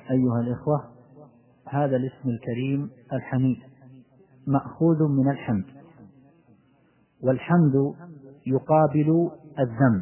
أيها الإخوة، هذا الاسم الكريم الحميد مأخوذ من الحمد، والحمد يقابل الذم،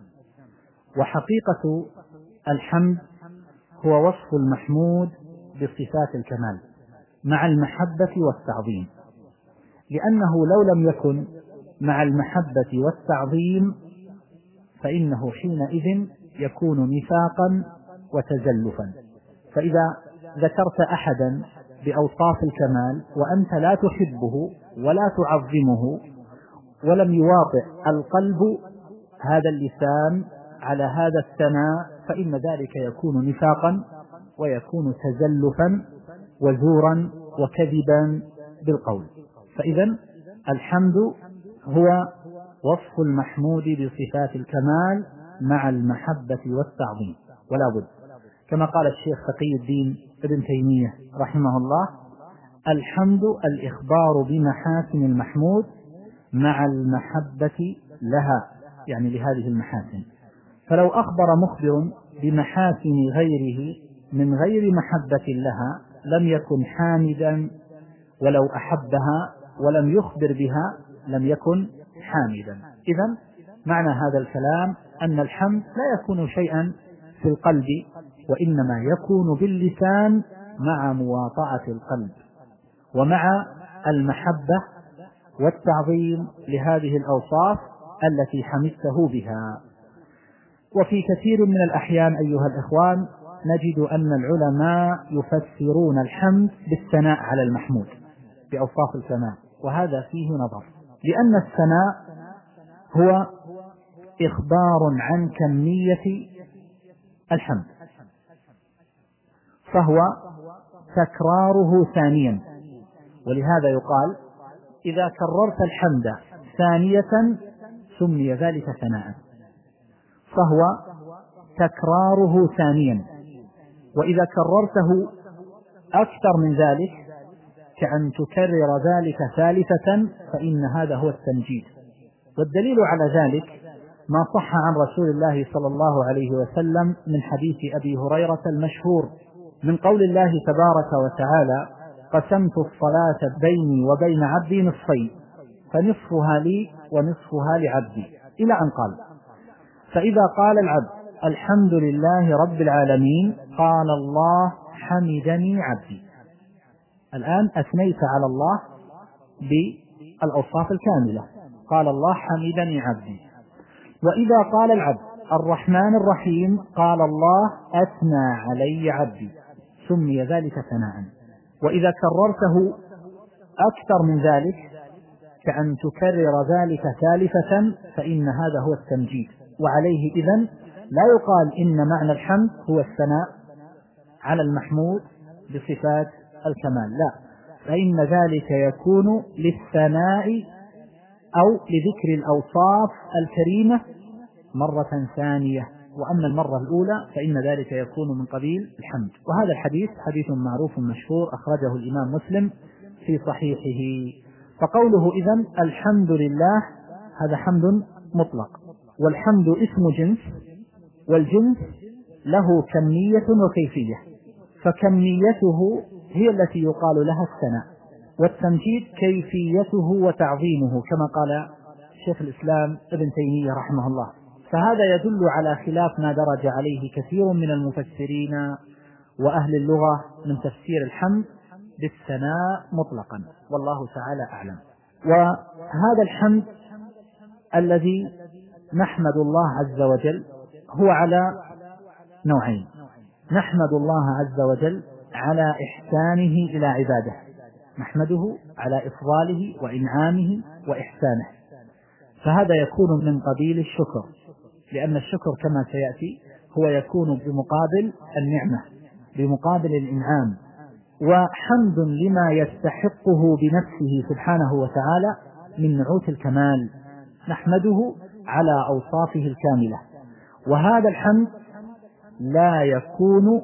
وحقيقة الحمد هو وصف المحمود بصفات الكمال مع المحبة والتعظيم، لأنه لو لم يكن مع المحبة والتعظيم فإنه حينئذ يكون نفاقا وتزلفا. فإذا ذكرت أحدا بأوصاف الكمال وأنت لا تحبه ولا تعظمه ولم يواطئ القلب هذا اللسان على هذا الثناء فإن ذلك يكون نفاقا ويكون تزلفا وزورا وكذبا بالقول. فإذا الحمد هو وصف المحمود بصفات الكمال مع المحبة والتعظيم، ولا بد كما قال الشيخ تقي الدين ابن تيمية رحمه الله: الحمد الإخبار بمحاسن المحمود مع المحبة لها، يعني لهذه المحاسن. فلو أخبر مخبر بمحاسن غيره من غير محبة لها لم يكن حامدا، ولو أحبها ولم يخبر بها لم يكن حامدا. إذن معنى هذا الكلام أن الحمد لا يكون شيئا في القلب، وإنما يكون باللسان مع مواطأة القلب ومع المحبة والتعظيم لهذه الأوصاف التي حمدته بها. وفي كثير من الأحيان أيها الإخوان نجد أن العلماء يفسرون الحمد بالثناء على المحمود بأوصاف الكمال، وهذا فيه نظر، لأن الثناء هو إخبار عن كمية الحمد، فهو تكراره ثانيا، ولهذا يقال إذا كررت الحمد ثانية سمي ذلك ثناء، فهو تكراره ثانيا. وإذا كررته أكثر من ذلك كأن تكرر ذلك ثالثة فإن هذا هو التمجيد. والدليل على ذلك ما صح عن رسول الله صلى الله عليه وسلم من حديث أبي هريرة المشهور من قول الله تبارك وتعالى: قسمت الصلاة بيني وبين عبدي نصفين فنصفها لي ونصفها لعبدي، إلى أن قال: فإذا قال العبد الحمد لله رب العالمين قال الله حمدني عبدي. الآن أثنيت على الله بالأوصاف الكاملة، قال الله حمدني عبدي. وإذا قال العبد الرحمن الرحيم قال الله أثنى علي عبدي، سمي ذلك ثناء. وإذا كررته أكثر من ذلك كأن تكرر ذلك ثالثة فإن هذا هو التمجيد. وعليه إذن لا يقال إن معنى الحمد هو الثناء على المحمود بصفات الكمال، لا، فإن ذلك يكون للثناء أو لذكر الأوصاف الكريمة مرة ثانية، وأما المرة الأولى فإن ذلك يكون من قبيل الحمد. وهذا الحديث حديث معروف مشهور أخرجه الإمام مسلم في صحيحه. فقوله إذن الحمد لله هذا حمد مطلق، والحمد اسم جنس، والجنس له كمية وكيفية، فكميته هي التي يقال لها الثناء، والتمجيد كيفيته وتعظيمه كما قال شيخ الإسلام ابن تيمية رحمه الله. فهذا يدل على خلاف ما درج عليه كثير من المفسرين وأهل اللغة من تفسير الحمد بالثناء مطلقا، والله تعالى أعلم. وهذا الحمد الذي نحمد الله عز وجل هو على نوعين: نحمد الله عز وجل على إحسانه إلى عباده، نحمده على إفضاله وإنعامه وإحسانه، فهذا يكون من قبيل الشكر، لأن الشكر كما سيأتي هو يكون بمقابل النعمة، بمقابل الإنعام، وحمد لما يستحقه بنفسه سبحانه وتعالى من نعوت الكمال، نحمده على أوصافه الكاملة. وهذا الحمد لا يكون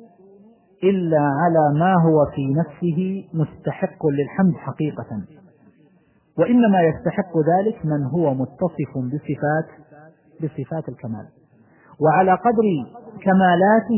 إلا على ما هو في نفسه مستحق للحمد حقيقة، وإنما يستحق ذلك من هو متصف بصفات الكمال، وعلى قدر كمالاته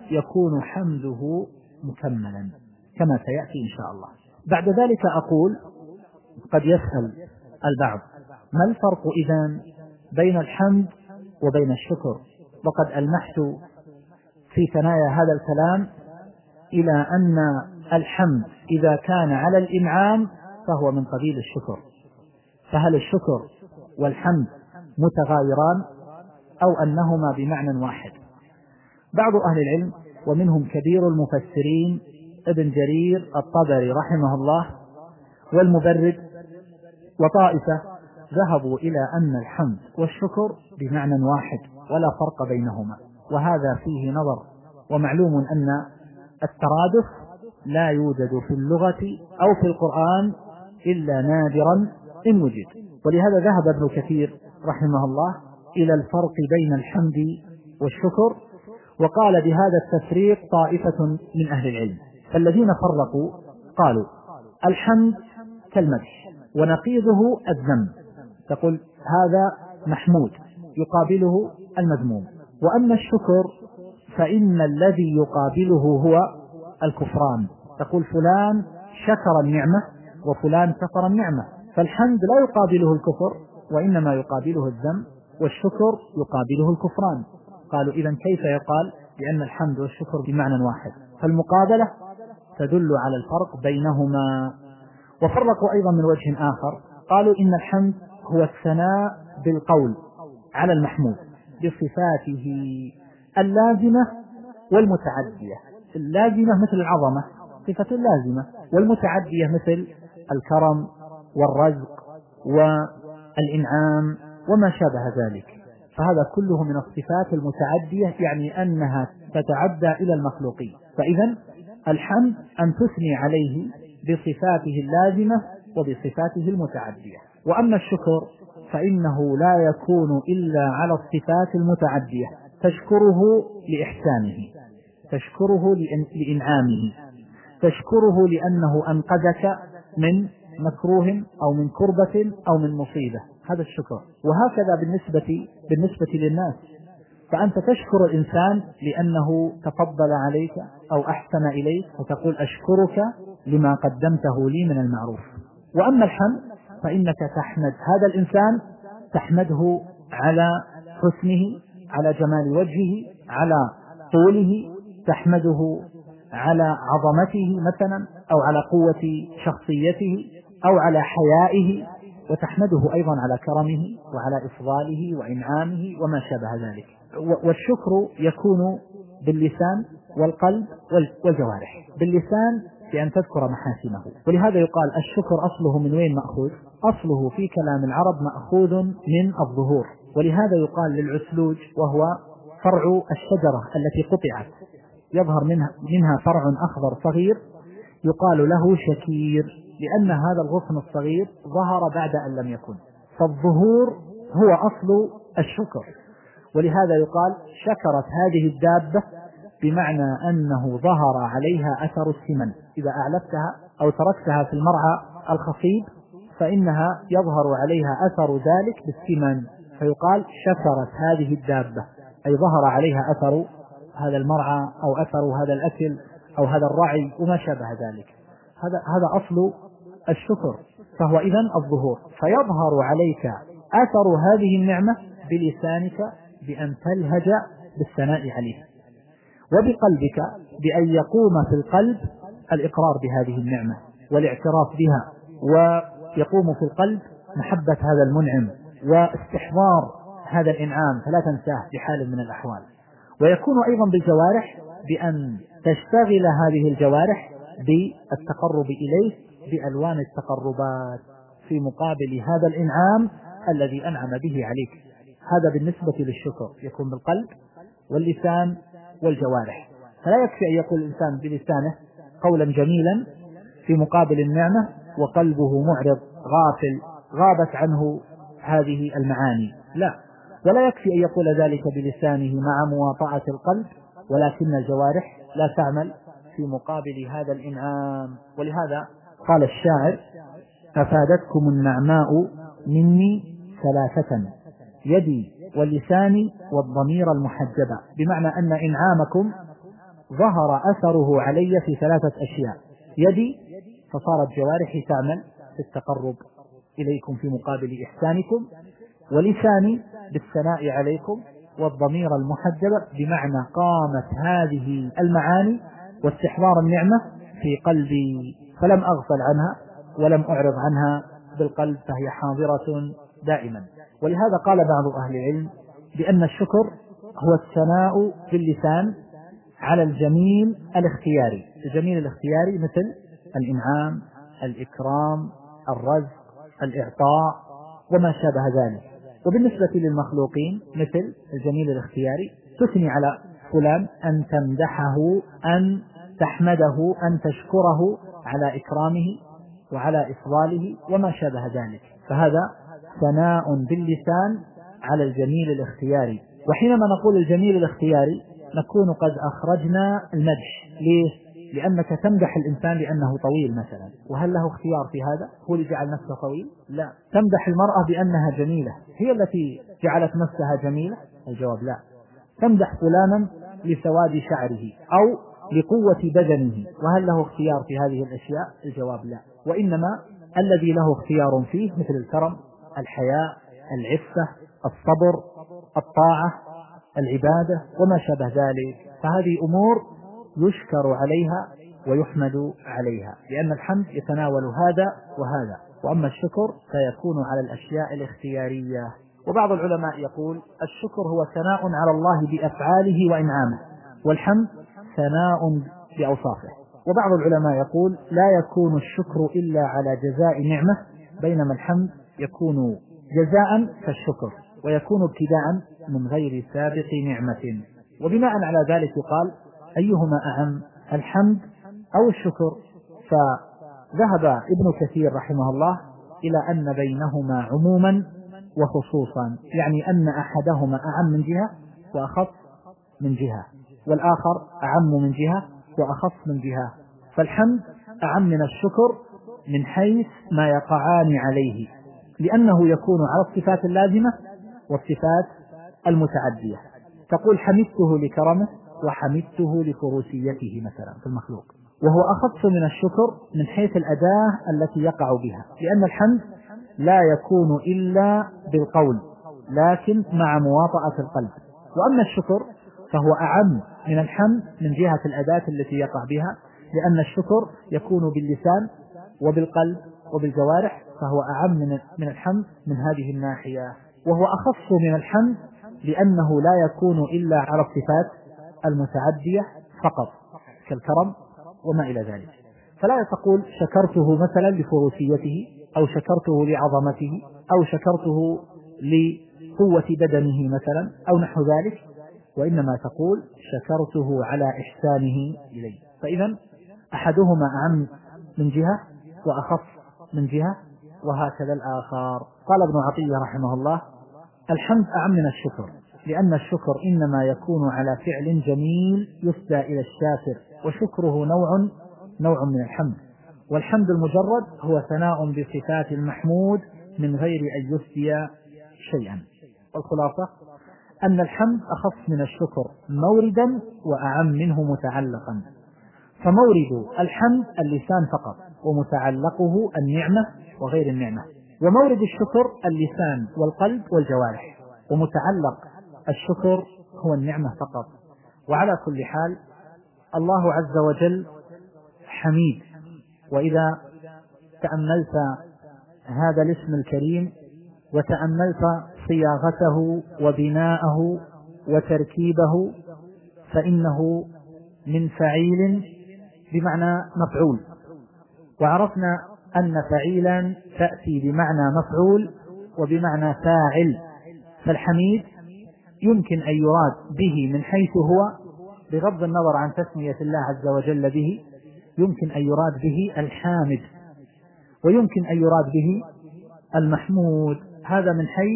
يكون حمده مكملا كما سيأتي إن شاء الله. بعد ذلك أقول قد يسأل البعض ما الفرق إذن بين الحمد وبين الشكر؟ وقد ألمحت في ثنايا هذا الكلام إلى أن الحمد إذا كان على الإنعام فهو من قبيل الشكر، فهل الشكر والحمد متغايران أو أنهما بمعنى واحد؟ بعض أهل العلم ومنهم كبير المفسرين ابن جرير الطبري رحمه الله والمبرد وطائفة ذهبوا إلى أن الحمد والشكر بمعنى واحد ولا فرق بينهما، وهذا فيه نظر، ومعلوم أن الترادف لا يوجد في اللغة أو في القرآن إلا نادرا إن وجد. ولهذا ذهب ابن كثير رحمه الله إلى الفرق بين الحمد والشكر، وقال بهذا التفريق طائفة من أهل العلم. فالذين فرقوا قالوا الحمد كالمدح ونقيضه الذم، تقول هذا محمود يقابله المذموم. وأما الشكر فإن الذي يقابله هو الكفران، تقول فلان شكر النعمة وفلان كفر النعمة، فالحمد لا يقابله الكفر وإنما يقابله الذم، والشكر يقابله الكفران. قالوا إذن كيف يقال بأن الحمد والشكر بمعنى واحد؟ فالمقابلة تدل على الفرق بينهما. وفرقوا أيضا من وجه آخر، قالوا إن الحمد هو الثناء بالقول على المحمود بصفاته اللازمة والمتعدية. اللازمة مثل العظمة صفة لازمة، والمتعدية مثل الكرم والرزق والإنعام وما شابه ذلك، فهذا كله من الصفات المتعدية، يعني أنها تتعدى إلى المخلوقين. فإذا الحمد أن تثني عليه بصفاته اللازمة وبصفاته المتعدية. وأما الشكر فإنه لا يكون إلا على الصفات المتعدية، تشكره لإحسانه، تشكره لإنعامه، تشكره لأنه أنقذك من مكروه أو من كربة أو من مصيبة، هذا الشكر. وهكذا بالنسبة للناس، فأنت تشكر الإنسان لأنه تفضل عليك أو أحسن إليك، فتقول أشكرك لما قدمته لي من المعروف. وأما الحمد فإنك تحمد هذا الإنسان، تحمده على حسنه، على جمال وجهه، على طوله، تحمده على عظمته مثلا، أو على قوة شخصيته، أو على حيائه، وتحمده أيضا على كرمه وعلى إفضاله وإنعامه وما شابه ذلك. والشكر يكون باللسان والقلب والجوارح. باللسان بأن تذكر محاسنه، ولهذا يقال الشكر أصله من وين مأخوذ؟ أصله في كلام العرب مأخوذ من الظهور، ولهذا يقال للعسلوج وهو فرع الشجرة التي قطعت يظهر منها فرع أخضر صغير يقال له شكير، لأن هذا الغصن الصغير ظهر بعد أن لم يكن، فالظهور هو أصل الشكر. ولهذا يقال شكرت هذه الدابة، بمعنى أنه ظهر عليها أثر السمن، إذا أعلفتها أو تركتها في المرعى الخصيب فإنها يظهر عليها أثر ذلك بالسمن، فيقال شكرت هذه الدابة، أي ظهر عليها أثر هذا المرعى أو أثر هذا الأكل أو هذا الرعي وما شابه ذلك. هذا أصل الشكر، فهو إذن الظهور، فيظهر عليك أثر هذه النعمة بلسانك بأن تلهج بالثناء عليه، وبقلبك بأن يقوم في القلب الإقرار بهذه النعمة والاعتراف بها، ويقوم في القلب محبة هذا المنعم واستحضار هذا الإنعام فلا تنساه بحال من الأحوال. ويكون أيضا بالجوارح بأن تشتغل هذه الجوارح بالتقرب إليه بألوان التقربات في مقابل هذا الإنعام الذي أنعم به عليك. هذا بالنسبة للشكر يكون بالقلب واللسان والجوارح، فلا يكفي أن يقول الإنسان بلسانه قولا جميلا في مقابل النعمة وقلبه معرض غافل غابت عنه هذه المعاني، لا، ولا يكفي أن يقول ذلك بلسانه مع مواطأة القلب ولكن الجوارح لا تعمل في مقابل هذا الإنعام. ولهذا قال الشاعر أفادتكم النعماء مني ثلاثة، يدي واللسان والضمير المحجبة، بمعنى أن إنعامكم ظهر أثره علي في 3 أشياء: يدي فصارت جوارحي تعمل في التقرب إليكم في مقابل إحسانكم، ولساني بالثناء عليكم، والضمير المحجبة بمعنى قامت هذه المعاني واستحضار النعمة في قلبي فلم أغفل عنها ولم أعرض عنها بالقلب، فهي حاضرة دائما. ولهذا قال بعض أهل العلم بأن الشكر هو الثناء باللسان على الجميل الاختياري. الجميل الاختياري مثل الإنعام، الإكرام، الرزق، الإعطاء وما شابه ذلك. وبالنسبة للمخلوقين مثل الجميل الاختياري تثني على فلان، أن تمدحه، أن تحمده، أن تشكره على إكرامه وعلى إفضاله وما شابه ذلك، فهذا ثناء باللسان على الجميل الاختياري. وحينما نقول الجميل الاختياري نكون قد أخرجنا المدح. ليه؟ لأنك تمدح الإنسان لأنه طويل مثلا، وهل له اختيار في هذا؟ هو اللي جعل نفسه طويل؟ لا. تمدح المرأة بأنها جميلة، هي التي جعلت نفسها جميلة؟ الجواب لا. تمدح فلانا لسواد شعره أو لقوة بدنه، وهل له اختيار في هذه الأشياء؟ الجواب لا. وإنما الذي له اختيار فيه مثل الكرم، الحياء، العفة، الصبر، الطاعة، العبادة وما شابه ذلك، فهذه أمور يشكر عليها ويحمد عليها، لأن الحمد يتناول هذا وهذا، وأما الشكر فيكون على الأشياء الاختيارية. وبعض العلماء يقول الشكر هو ثناء على الله بأفعاله وإنعامه، والحمد ثناء بأوصافه. وبعض العلماء يقول لا يكون الشكر إلا على جزاء نعمة، بينما الحمد يكون جزاء كالشكر ويكون ابتداء من غير سابق نعمة. وبناء على ذلك يقال أيهما أهم، الحمد أو الشكر؟ فذهب ابن كثير رحمه الله إلى أن بينهما عموما وخصوصا، يعني أن أحدهما أعم من جهة وأخص من جهة، والآخر أعم من جهة وأخص من جهة. فالحمد أعم من الشكر من حيث ما يقعان عليه، لأنه يكون على الصفات اللازمة والصفات المتعدية. تقول حمدته لكرمه وحمدته لفروسيته مثلا في المخلوق، وهو أخص من الشكر من حيث الأداة التي يقع بها، لأن الحمد لا يكون إلا بالقول لكن مع مواطأة القلب. وأما الشكر فهو أعم من الحمد من جهة الأداة التي يقع بها، لأن الشكر يكون باللسان وبالقلب وبالجوارح، فهو أعم من الحمد من هذه الناحية. وهو أخص من الحمد لأنه لا يكون إلا على الصفات المتعدية فقط كالكرم وما إلى ذلك. فلا تقول شكرته مثلا لفروسيته أو شكرته لعظمته أو شكرته لقوة بدنه مثلا أو نحو ذلك، وإنما تقول شكرته على إحسانه إليه. فإذا أحدهما أعم من جهة وأخص من جهة، وهكذا الآخر. قال ابن عطية رحمه الله الحمد أعم من الشكر، لأن الشكر إنما يكون على فعل جميل يسدى إلى الشاكر، وشكره نوع من الحمد. والحمد المجرد هو ثناء بصفات المحمود من غير أن يسدي شيئا. والخلاصة أن الحمد أخص من الشكر موردا وأعم منه متعلقا. فمورد الحمد اللسان فقط، ومتعلقه النعمة وغير النعمة. ومورد الشكر اللسان والقلب والجوارح، ومتعلق الشكر هو النعمة فقط. وعلى كل حال الله عز وجل حميد. وإذا تأملت هذا الاسم الكريم وتأملت صياغته وبناءه وتركيبه فإنه من فعيل بمعنى مفعول، وعرفنا أن فعيلا تأتي بمعنى مفعول وبمعنى فاعل. فالحميد يمكن أن يراد به من حيث هو بغض النظر عن تسمية الله عز وجل به، يمكن أن يراد به الحامد، ويمكن أن يراد به المحمود. هذا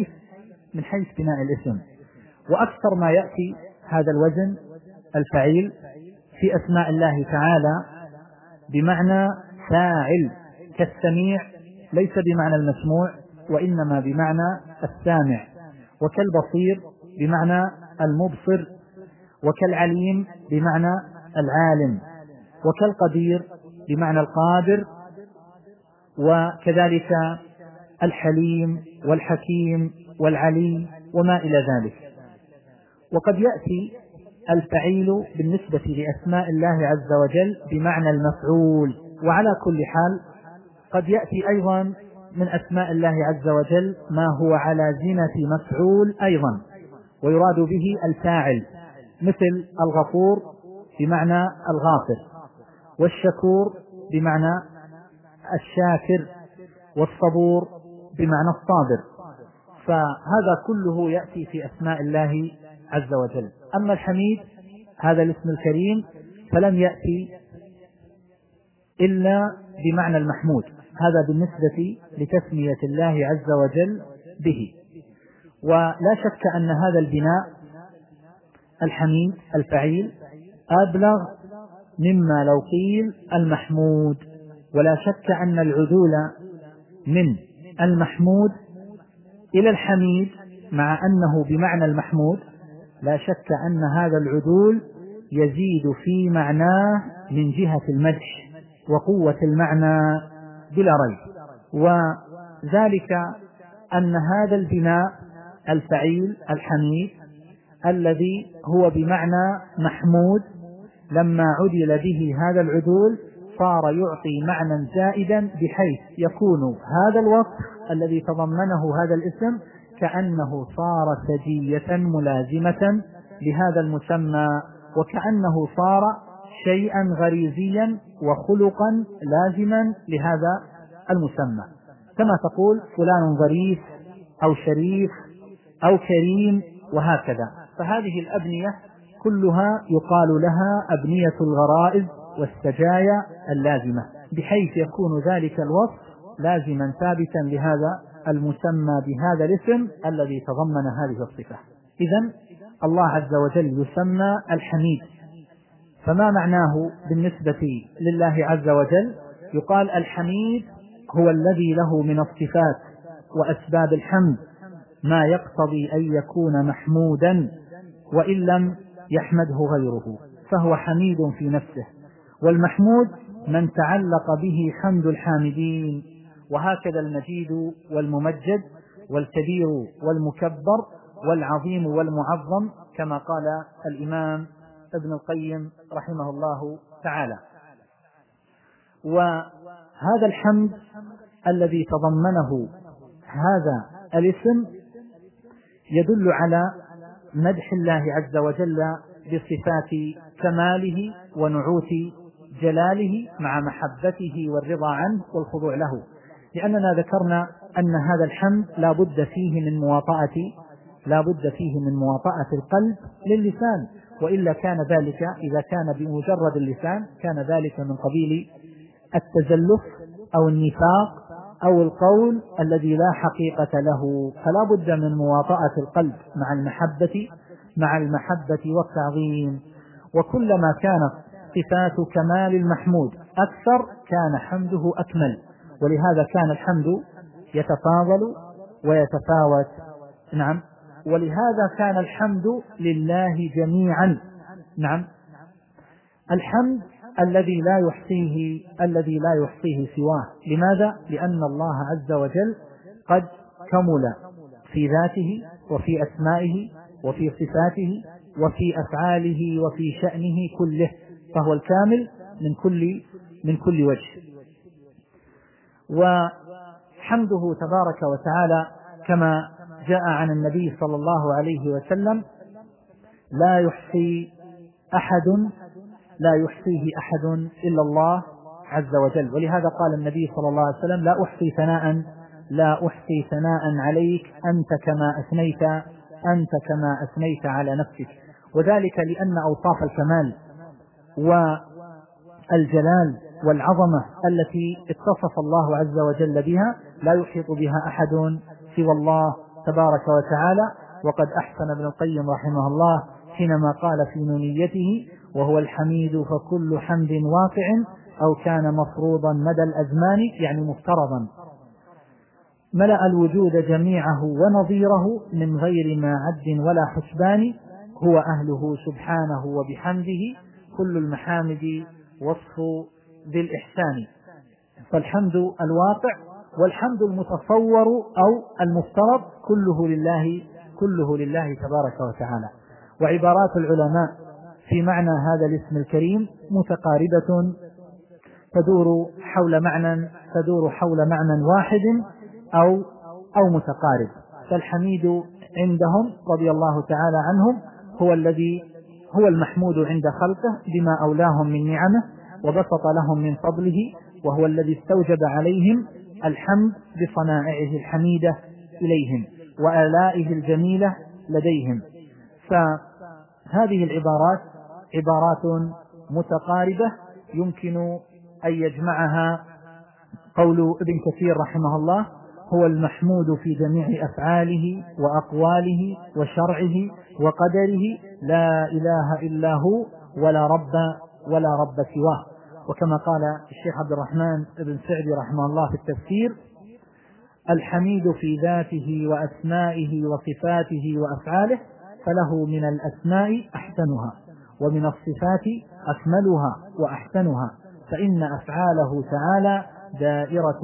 من حيث بناء الاسم. وأكثر ما يأتي هذا الوزن الفعيل في أسماء الله تعالى بمعنى فاعل، كالسميع ليس بمعنى المسموع وإنما بمعنى السامع، وكالبصير بمعنى المبصر، وكالعليم بمعنى العالم، وكالقدير بمعنى القادر، وكذلك الحليم والحكيم والعلي وما إلى ذلك. وقد يأتي الفعيل بالنسبة لأسماء الله عز وجل بمعنى المفعول. وعلى كل حال قد يأتي أيضا من أسماء الله عز وجل ما هو على زنة مفعول أيضا، ويراد به الفاعل، مثل الغفور بمعنى الغافر، والشكور بمعنى الشاكر، والصبور بمعنى الصابر. فهذا كله يأتي في أسماء الله عز وجل. أما الحميد هذا الاسم الكريم فلم يأتي إلا بمعنى المحمود، هذا بالنسبة لتسمية الله عز وجل به. ولا شك أن هذا البناء الحميد الفعيل أبلغ مما لو قيل المحمود، ولا شك أن العدول من المحمود إلى الحميد مع أنه بمعنى المحمود، لا شك أن هذا العدول يزيد في معناه من جهة المدح وقوة المعنى بلا ريب. وذلك أن هذا البناء الفعيل الحميد الذي هو بمعنى محمود لما عدل به هذا العدول صار يعطي معنى زائدا، بحيث يكون هذا الوصف الذي تضمنه هذا الاسم كأنه صار سجية ملازمة لهذا المسمى، وكأنه صار شيئا غريزيا وخلقا لازما لهذا المسمى، كما تقول فلان ظريف أو شريف أو كريم وهكذا. فهذه الأبنية كلها يقال لها أبنية الغرائز والسجايا اللازمة، بحيث يكون ذلك الوصف لازما ثابتا لهذا المسمى بهذا الاسم الذي تضمن هذه الصفة. إذن الله عز وجل يسمى الحميد. فما معناه بالنسبة لله عز وجل؟ يقال الحميد هو الذي له من الصفات وأسباب الحمد ما يقتضي أن يكون محمودا وإن لم يحمده غيره، فهو حميد في نفسه. والمحمود من تعلق به حمد الحامدين، وهكذا المجيد والممجد والكبير والمكبر والعظيم والمعظم، كما قال الإمام ابن القيم رحمه الله تعالى. وهذا الحمد الذي تضمنه هذا الاسم يدل على مدح الله عز وجل بصفات كماله ونعوت جلاله مع محبته والرضا عنه والخضوع له، لأننا ذكرنا أن هذا الحمد لا بد فيه من مواطأة القلب للسان، وإلا كان ذلك إذا كان بمجرد اللسان كان ذلك من قبيل التزلف أو النفاق أو القول الذي لا حقيقة له. فلا بد من مواطأة القلب مع المحبة والتعظيم. وكلما كانت صفات كمال المحمود أكثر كان حمده أكمل، ولهذا كان الحمد يتفاضل ويتفاوت. نعم، ولهذا كان الحمد لله جميعا. نعم، الحمد الذي لا يحصيه سواه. لماذا؟ لأن الله عز وجل قد كمل في ذاته وفي أسمائه وفي صفاته وفي أفعاله وفي شأنه كله، فهو الكامل من كل وجه. وحمده تبارك وتعالى كما جاء عن النبي صلى الله عليه وسلم لا يحصيه أحد إلا الله عز وجل. ولهذا قال النبي صلى الله عليه وسلم لا أحصي ثناء عليك أنت كما أثنيت على نفسك. وذلك لأن أوصاف الكمال والجلال والعظمة التي اتصف الله عز وجل بها لا يحيط بها أحد سوى الله تبارك وتعالى. وقد أحسن ابن القيم رحمه الله حينما قال في نونيته: وهو الحميد فكل حمد واقع أو كان مفروضا مدى الأزمان، يعني مفترضا، ملأ الوجود جميعه ونظيره من غير ما عد ولا حسبان، هو أهله سبحانه وبحمده كل المحامد وصف ذي الإحسان، فالحمد الواقع والحمد المتصور أو المفترض كله لله تبارك وتعالى. وعبارات العلماء في معنى هذا الاسم الكريم متقاربة، تدور حول معنى واحد أو متقارب. فالحميد عندهم رضي الله تعالى عنهم هو المحمود عند خلقه بما أولاهم من نعمه وبسط لهم من فضله، وهو الذي استوجب عليهم الحمد بصنائعه الحميدة إليهم وآلائه الجميلة لديهم. فهذه العبارات عبارات متقاربة يمكن أن يجمعها قول ابن كثير رحمه الله: هو المحمود في جميع أفعاله وأقواله وشرعه وقدره، لا إله إلا هو ولا رب سواه. وكما قال الشيخ عبد الرحمن بن سعدي رحمه الله في التفسير: الحميد في ذاته وأسمائه وصفاته وأفعاله، فله من الأسماء أحسنها ومن الصفات أكملها وأحسنها، فإن أفعاله تعالى دائرة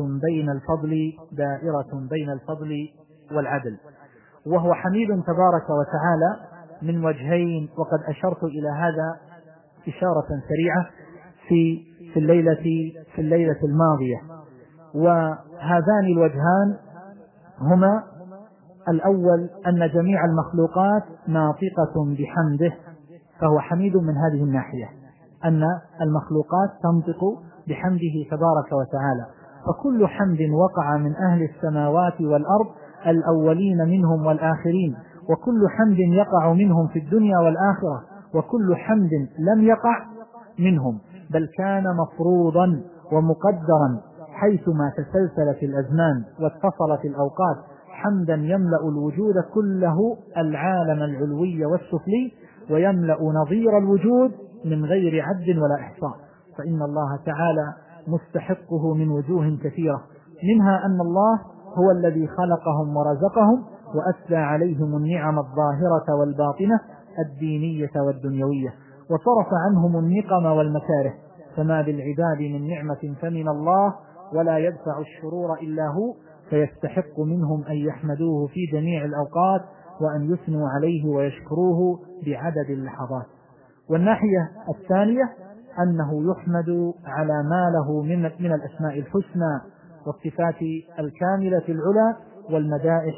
بين الفضل والعدل. وهو حميد تبارك وتعالى من وجهين، وقد أشرت إلى هذا إشارة سريعة في الليلة الماضية. وهذان الوجهان هما: الأول أن جميع المخلوقات ناطقة بحمده، فهو حميد من هذه الناحية، أن المخلوقات تنطق بحمده تبارك وتعالى، فكل حمد وقع من أهل السماوات والأرض الأولين منهم والآخرين، وكل حمد يقع منهم في الدنيا والآخرة، وكل حمد لم يقع منهم بل كان مفروضا ومقدرا حيثما تسلسلت الأزمان واتصلت الأوقات، حمدا يملأ الوجود كله، العالم العلوي والسفلي، ويملأ نظير الوجود من غير عد ولا إحصاء. فإن الله تعالى مستحقه من وجوه كثيرة، منها أن الله هو الذي خلقهم ورزقهم وأسدى عليهم النعم الظاهرة والباطنة الدينية والدنيوية، وصرف عنهم النقم والمكاره، فما بالعباد من نعمة فمن الله، ولا يدفع الشرور إلا هو، فيستحق منهم أن يحمدوه في جميع الأوقات وأن يثنوا عليه ويشكروه بعدد اللحظات. والناحية الثانية أنه يحمد على ما له من الأسماء الحسنى والصفات الكاملة العلى والمدائح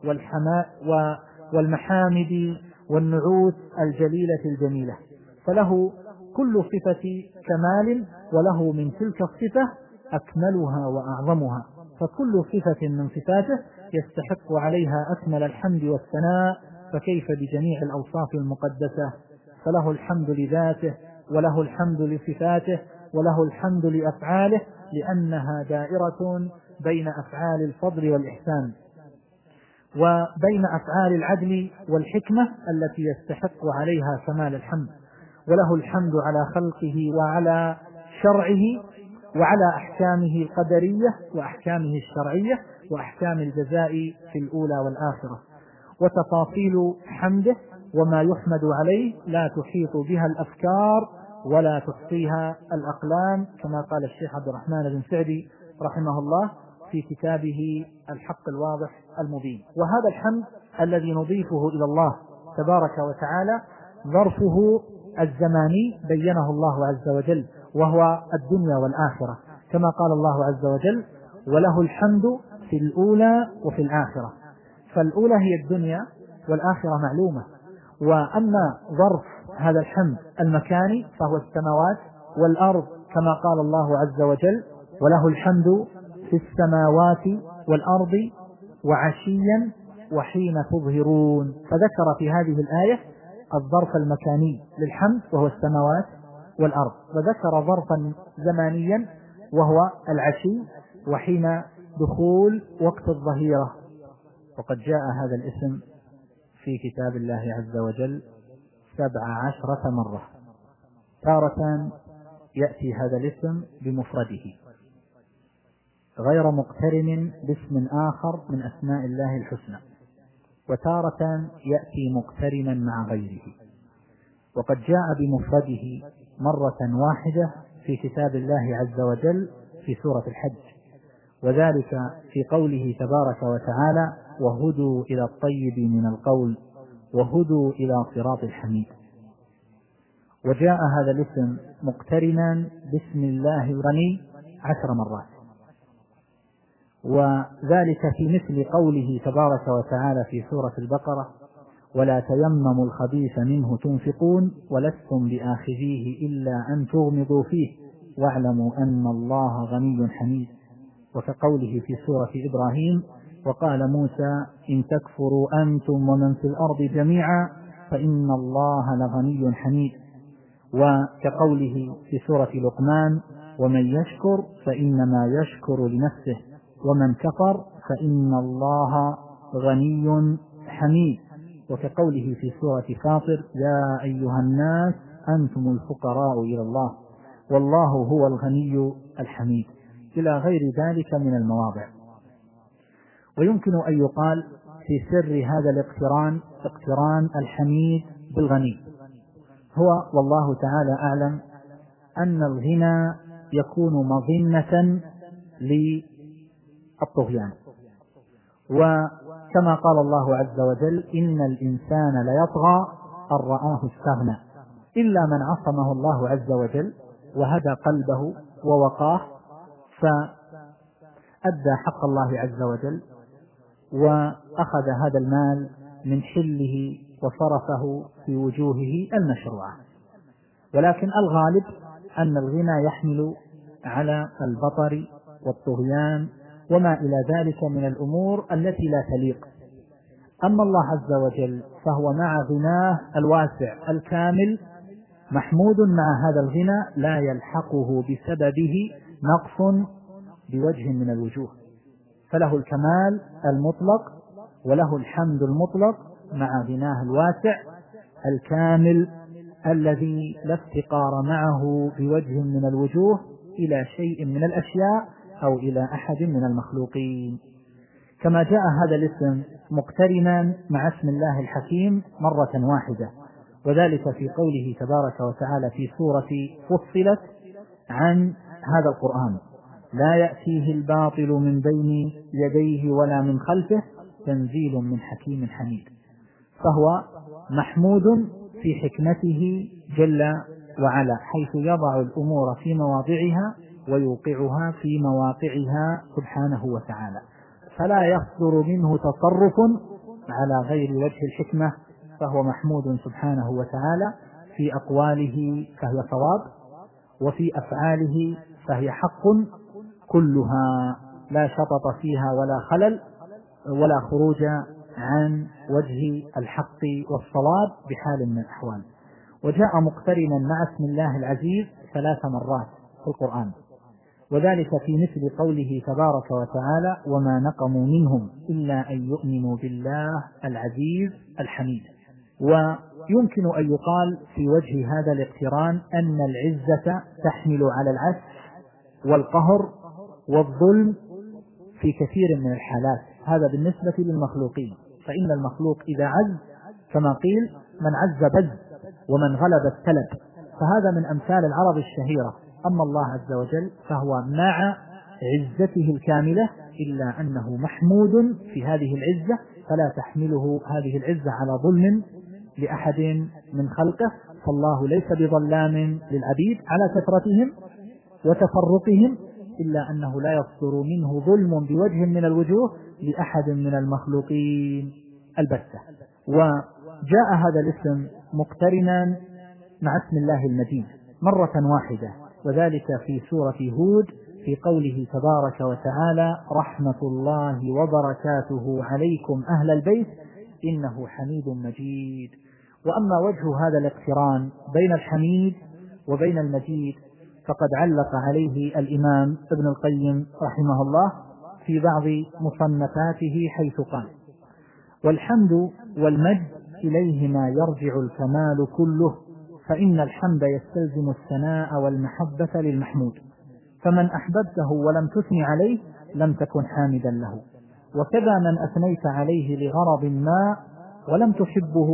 والمحامد والنعوت الجليلة الجميلة، فله كل صفة كمال، وله من تلك الصفة أكملها وأعظمها، فكل صفة من صفاته يستحق عليها أكمل الحمد والثناء، فكيف بجميع الأوصاف المقدسة؟ فله الحمد لذاته، وله الحمد لصفاته، وله الحمد لأفعاله، لأنها دائرة بين أفعال الفضل والإحسان وبين أفعال العدل والحكمة التي يستحق عليها كمال الحمد. وله الحمد على خلقه وعلى شرعه وعلى أحكامه القدرية وأحكامه الشرعية وأحكام الجزاء في الأولى والآخرة. وتفاصيل حمده وما يحمد عليه لا تحيط بها الأفكار ولا تحصيها الأقلام، كما قال الشيخ عبد الرحمن بن سعدي رحمه الله في كتابه الحق الواضح المبين. وهذا الحمد الذي نضيفه إلى الله تبارك وتعالى ظرفه الزماني بينه الله عز وجل، وهو الدنيا والآخرة، كما قال الله عز وجل: وله الحمد في الأولى وفي الآخرة. فالأولى هي الدنيا والآخرة معلومة. وأما ظرف هذا الحمد المكاني فهو السماوات والأرض، كما قال الله عز وجل: وله الحمد في السماوات والأرض وعشيا وحين تظهرون. فذكر في هذه الآية الظرف المكاني للحمد وهو السماوات والأرض، وذكر ظرفا زمانيا وهو العشي وحين دخول وقت الظهيرة. وقد جاء هذا الاسم في كتاب الله عز وجل 17 مرة. تارة يأتي هذا الاسم بمفرده غير مقترن باسم آخر من أسماء الله الحسنى، وتارة يأتي مقترنا مع غيره. وقد جاء بمفرده مرة واحدة في كتاب الله عز وجل في سورة الحج، وذلك في قوله تبارك وتعالى: وهدوا إلى الطيب من القول وهدوا إلى صراط الحميد. وجاء هذا الاسم مقترنا باسم الله الغني 10 مرات، وذلك في مثل قوله تبارك وتعالى في سورة البقرة: ولا تيمموا الخبيث منه تنفقون ولستم بآخذيه إلا أن تغمضوا فيه واعلموا أن الله غني حميد. وكقوله في سورة إبراهيم: وقال موسى إن تكفروا أنتم ومن في الأرض جميعا فإن الله لغني حميد. وكقوله في سورة لقمان: ومن يشكر فإنما يشكر لنفسه ومن كفر فإن الله غني حميد. وكقوله في سورة فاطر: يا أيها الناس أنتم الفقراء إلى الله والله هو الغني الحميد، إلى غير ذلك من المواضع. ويمكن أن يقال في سر هذا الاقتران اقتران الحميد بالغني هو والله تعالى أعلم أن الغنى يكون مظنة للطغيان، وكما قال الله عز وجل: إن الإنسان ليطغى أن رآه استغنى، إلا من عصمه الله عز وجل وهدى قلبه ووقاه فأدى حق الله عز وجل وأخذ هذا المال من حله وصرفه في وجوهه المشروعة. ولكن الغالب أن الغنى يحمل على البطر والطغيان وما إلى ذلك من الأمور التي لا تليق. أما الله عز وجل فهو مع غناه الواسع الكامل محمود مع هذا الغنى لا يلحقه بسببه نقص بوجه من الوجوه، فله الكمال المطلق وله الحمد المطلق مع غناه الواسع الكامل الذي لا افتقار معه بوجه من الوجوه إلى شيء من الأشياء أو إلى أحد من المخلوقين. كما جاء هذا الاسم مقترنا مع اسم الله الحكيم مرة واحدة، وذلك في قوله تبارك وتعالى في سورة فصلت عن هذا القرآن: لا يأتيه الباطل من بين يديه ولا من خلفه تنزيل من حكيم حميد. فهو محمود في حكمته جل وعلا حيث يضع الأمور في مواضعها ويوقعها في مواقعها سبحانه وتعالى، فلا يصدر منه تصرف على غير وجه الحكمة، فهو محمود سبحانه وتعالى في أقواله فهي صواب، وفي أفعاله فهي حق كلها لا شطط فيها ولا خلل ولا خروج عن وجه الحق والصواب بحال من الأحوال. وجاء مقترنا مع اسم الله العزيز 3 مرات في القرآن، وذلك في مثل قوله تبارك وتعالى: وما نقموا منهم إلا أن يؤمنوا بالله العزيز الحميد. ويمكن أن يقال في وجه هذا الاقتران أن العزة تحمل على العسف والقهر والظلم في كثير من الحالات، هذا بالنسبة للمخلوقين، فإن المخلوق إذا عز كما قيل: من عز بز ومن غلب السلب، فهذا من أمثال العرب الشهيرة. أما الله عز وجل فهو مع عزته الكاملة إلا أنه محمود في هذه العزة، فلا تحمله هذه العزة على ظلم لأحد من خلقه، فالله ليس بظلام للعبيد على كثرتهم وتفرقهم، إلا أنه لا يصدر منه ظلم بوجه من الوجوه لأحد من المخلوقين البتة. وجاء هذا الاسم مقترنا مع اسم الله المجيد مرة واحدة، وذلك في سورة هود في قوله تبارك وتعالى: رحمة الله وبركاته عليكم أهل البيت إنه حميد مجيد. وأما وجه هذا الاقتران بين الحميد وبين المجيد فقد علق عليه الإمام ابن القيم رحمه الله في بعض مصنفاته حيث قال: والحمد والمجد إليهما يرجع الكمال كله، فإن الحمد يستلزم الثناء والمحبة للمحمود، فمن أحببته ولم تثني عليه لم تكن حامدا له، وكذا من أثنيت عليه لغرض ما ولم تحبه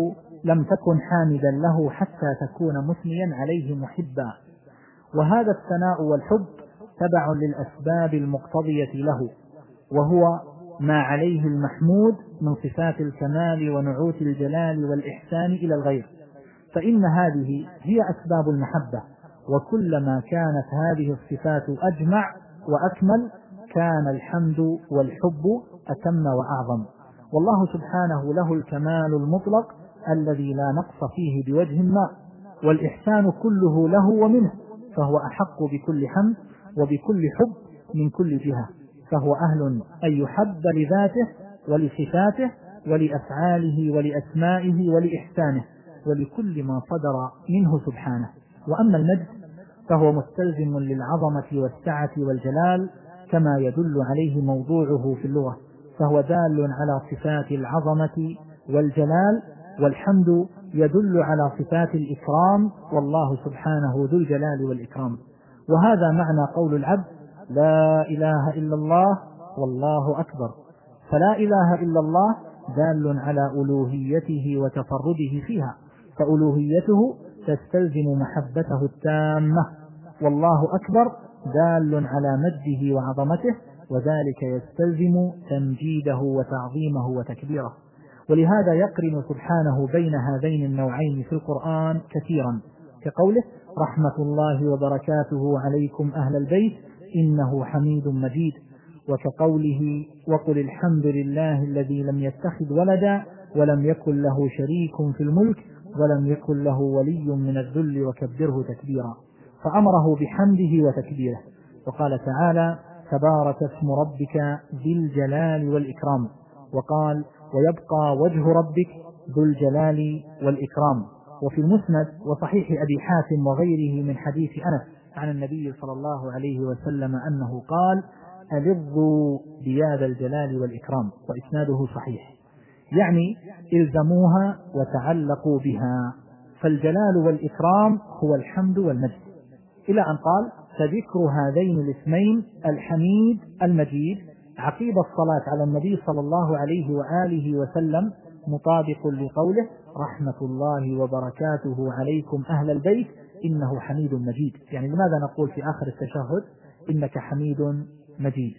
لم تكن حامدا له حتى تكون مثنيا عليه محبا. وهذا الثناء والحب تبع للأسباب المقتضية له، وهو ما عليه المحمود من صفات الكمال ونعوت الجلال والإحسان إلى الغير، فإن هذه هي أسباب المحبة، وكلما كانت هذه الصفات أجمع وأكمل كان الحمد والحب أتم وأعظم. والله سبحانه له الكمال المطلق الذي لا نقص فيه بوجه ما، والإحسان كله له ومنه، فهو أحق بكل حمد وبكل حب من كل جهة، فهو أهل أن يحب لذاته ولصفاته ولأفعاله ولأسمائه ولإحسانه ولكل ما صدر منه سبحانه. وأما المجد فهو مستلزم للعظمة والسعة والجلال كما يدل عليه موضوعه في اللغة، فهو دال على صفات العظمة والجلال، والحمد يدل على صفات الإكرام، والله سبحانه ذو الجلال والإكرام. وهذا معنى قول العبد لا إله إلا الله والله أكبر، فلا إله إلا الله دال على ألوهيته وتفرده فيها، فألوهيته تستلزم محبته التامة، والله أكبر دال على مجده وعظمته، وذلك يستلزم تمجيده وتعظيمه وتكبيره. ولهذا يقرن سبحانه بين هذين النوعين في القرآن كثيرا، كقوله رحمة الله وبركاته عليكم أهل البيت إنه حميد مجيد، وكقوله وقل الحمد لله الذي لم يتخذ ولدا ولم يكن له شريك في الملك ولم يكن له ولي من الذل وكبره تكبيرا، فأمره بحمده وتكبيره. وقال تعالى تبارك اسم ربك ذي الجلال والإكرام، وقال ويبقى وجه ربك ذو الجلال والإكرام. وفي المسند وصحيح أبي حاتم وغيره من حديث أنس عن النبي صلى الله عليه وسلم أنه قال ألظوا بياد الجلال والإكرام، وإسناده صحيح، يعني إلزموها وتعلقوا بها، فالجلال والإكرام هو الحمد والمجد، إلى أن قال فذكر هذين الاسمين الحميد المجيد عقيب الصلاة على النبي صلى الله عليه وآله وسلم مطابق لقوله رحمة الله وبركاته عليكم أهل البيت إنه حميد مجيد. يعني لماذا نقول في آخر التشهد إنك حميد مجيد؟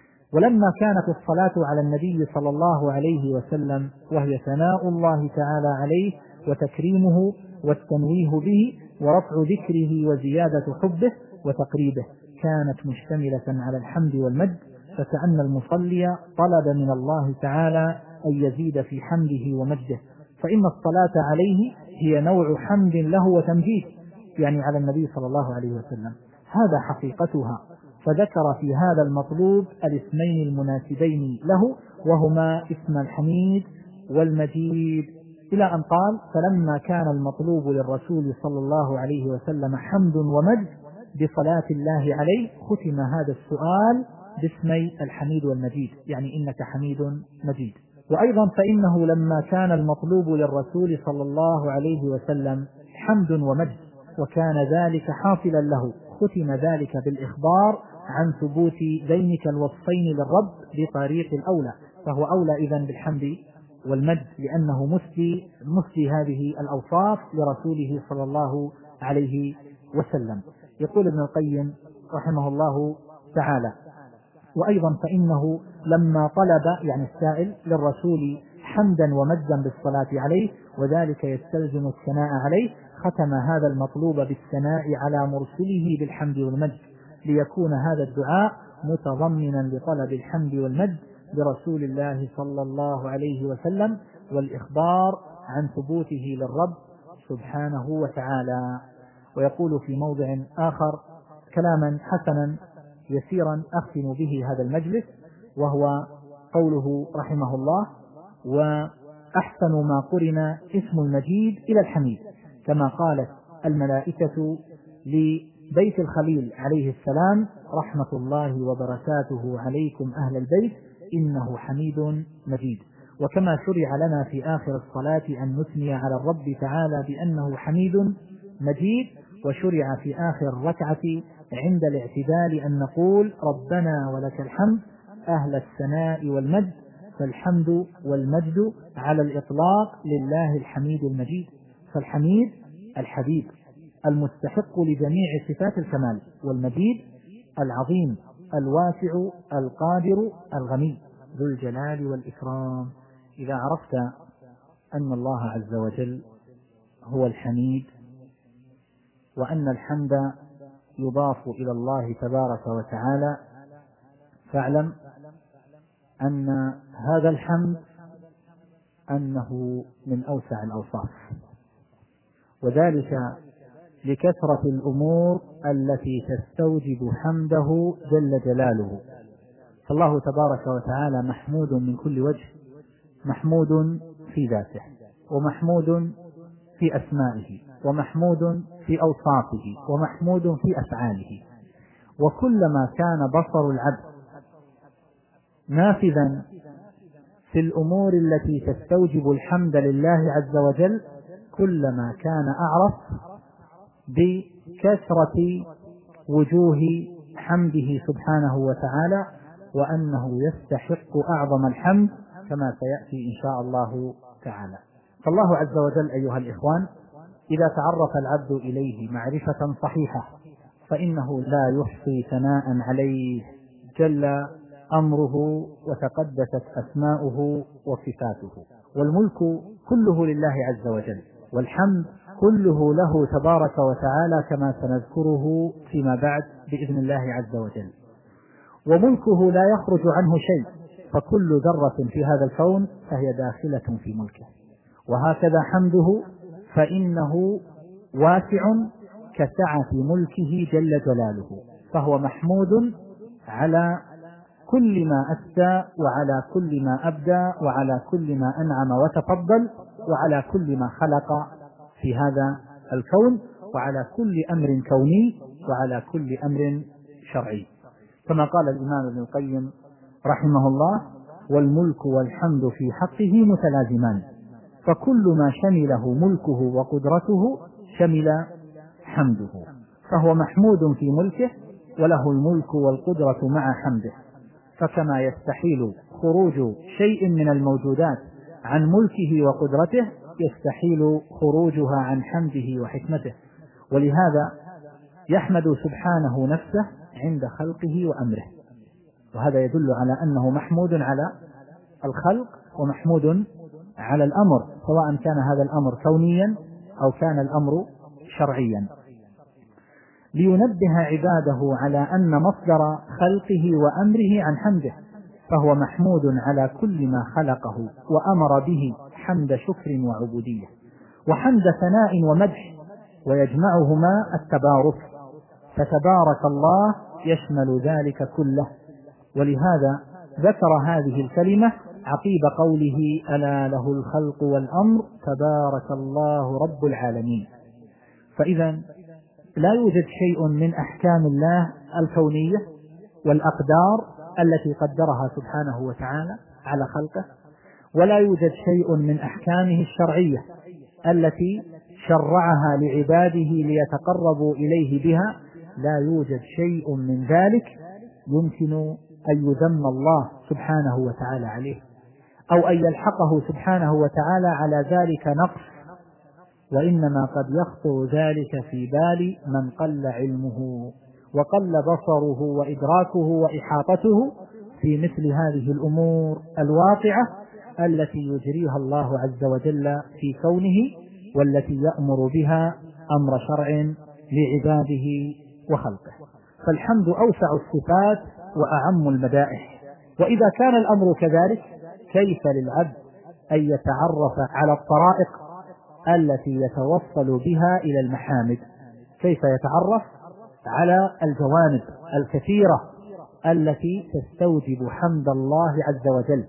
ولما كانت الصلاة على النبي صلى الله عليه وسلم وهي ثناء الله تعالى عليه وتكريمه والتنويه به ورفع ذكره وزيادة حبه وتقريبه، كانت مشتملة على الحمد والمجد، فكأن المصلي طلب من الله تعالى أن يزيد في حمده ومجده، فإن الصلاة عليه هي نوع حمد له وتمجيد، يعني على النبي صلى الله عليه وسلم، هذا حقيقتها. فذكر في هذا المطلوب الاسمين المناسبين له، وهما اسم الحميد والمجيد، إلى أن قال فلما كان المطلوب للرسول صلى الله عليه وسلم حمد ومجد بصلاة الله عليه ختم هذا السؤال باسمي الحميد والمجيد، يعني إنك حميد مجيد. وأيضا فإنه لما كان المطلوب للرسول صلى الله عليه وسلم حمد ومجد وكان ذلك حاصلا له ختم ذلك بالإخبار عن ثبوت ذينك الوصفين للرب بطريق الأولى، فهو أولى إذن بالحمد والمجد لأنه مسلي هذه الأوصاف لرسوله صلى الله عليه وسلم. يقول ابن القيم رحمه الله تعالى وأيضا فإنه لما طلب يعني السائل للرسول حمدا ومجدا بالصلاة عليه وذلك يستلزم الثناء عليه، ختم هذا المطلوب بالثناء على مرسله بالحمد والمجد، ليكون هذا الدعاء متضمنا لطلب الحمد والمجد برسول الله صلى الله عليه وسلم والإخبار عن ثبوته للرب سبحانه وتعالى. ويقول في موضع آخر كلاما حسنا يسيرا أختم به هذا المجلس، وهو قوله رحمه الله وأحسن ما قرن اسم المجيد إلى الحميد، كما قالت الملائكة لبيت الخليل عليه السلام رحمة الله وبركاته عليكم أهل البيت إنه حميد مجيد. وكما شرع لنا في آخر الصلاة أن نثني على الرب تعالى بأنه حميد مجيد، وشرع في آخر الركعة عند الاعتدال أن نقول ربنا ولك الحمد أهل الثناء والمجد، فالحمد والمجد على الإطلاق لله الحميد المجيد. فالحميد الحبيب المستحق لجميع صفات الكمال، والمجيد العظيم الواسع القادر الغني ذو الجلال والإكرام. إذا عرفت أن الله عز وجل هو الحميد، وأن الحمد يضاف إلى الله تبارك وتعالى، فاعلم أن هذا الحمد أنه من أوسع الأوصاف، وذلك لكثرة الأمور التي تستوجب حمده جل جلاله. فالله تبارك وتعالى محمود من كل وجه، محمود في ذاته، ومحمود في أسمائه، ومحمود في أوصافه، ومحمود في أفعاله. وكلما كان بصر العبد نافذا في الأمور التي تستوجب الحمد لله عز وجل، كلما كان أعرف بكثرة وجوه حمده سبحانه وتعالى، وأنه يستحق أعظم الحمد كما سيأتي إن شاء الله تعالى. فالله عز وجل أيها الإخوان إذا تعرف العبد إليه معرفة صحيحة فإنه لا يحصي ثناء عليه جل أمره وتقدست أسماؤه وصفاته. والملك كله لله عز وجل، والحمد كله له تبارك وتعالى كما سنذكره فيما بعد بإذن الله عز وجل. وملكه لا يخرج عنه شيء، فكل ذرة في هذا الكون فهي داخلة في ملكه. وهكذا حمده فإنه واسع كسعة ملكه جل جلاله، فهو محمود على كل ما أسدى، وعلى كل ما أبدى، وعلى كل ما أنعم وتفضل، وعلى كل ما خلق في هذا الكون، وعلى كل أمر كوني، وعلى كل أمر شرعي. كما قال الإمام ابن القيم رحمه الله: والملك والحمد في حقه متلازمان، فكل ما شمله ملكه وقدرته شمل حمده، فهو محمود في ملكه، وله الملك والقدرة مع حمده. فكما يستحيل خروج شيء من الموجودات عن ملكه وقدرته، يستحيل خروجها عن حمده وحكمته. ولهذا يحمد سبحانه نفسه عند خلقه وأمره، وهذا يدل على أنه محمود على الخلق ومحمود على الأمر، سواء كان هذا الأمر كونيا أو كان الأمر شرعيا، لينبه عباده على أن مصدر خلقه وأمره عن حمده، فهو محمود على كل ما خلقه وأمر به حمد شكر وعبودية، وحمد ثناء ومدح، ويجمعهما التبارك، فتبارك الله يشمل ذلك كله. ولهذا ذكر هذه الكلمة عقيب قوله: ألا له الخلق والأمر تبارك الله رب العالمين. فإذا لا يوجد شيء من أحكام الله الكونية والأقدار التي قدرها سبحانه وتعالى على خلقه، ولا يوجد شيء من أحكامه الشرعية التي شرعها لعباده ليتقربوا إليه بها، لا يوجد شيء من ذلك يمكن أن يذم الله سبحانه وتعالى عليه، أو أن يلحقه سبحانه وتعالى على ذلك نقص، وإنما قد يخطر ذلك في بال من قل علمه وقل بصره وإدراكه وإحاطته في مثل هذه الأمور الواقعة التي يجريها الله عز وجل في كونه، والتي يأمر بها أمر شرع لعباده وخلقه. فالحمد أوسع الصفات وأعم المدائح. وإذا كان الأمر كذلك، كيف للعبد أن يتعرف على الطرائق التي يتوصل بها إلى المحامد؟ كيف يتعرف على الجوانب الكثيرة التي تستوجب حمد الله عز وجل؟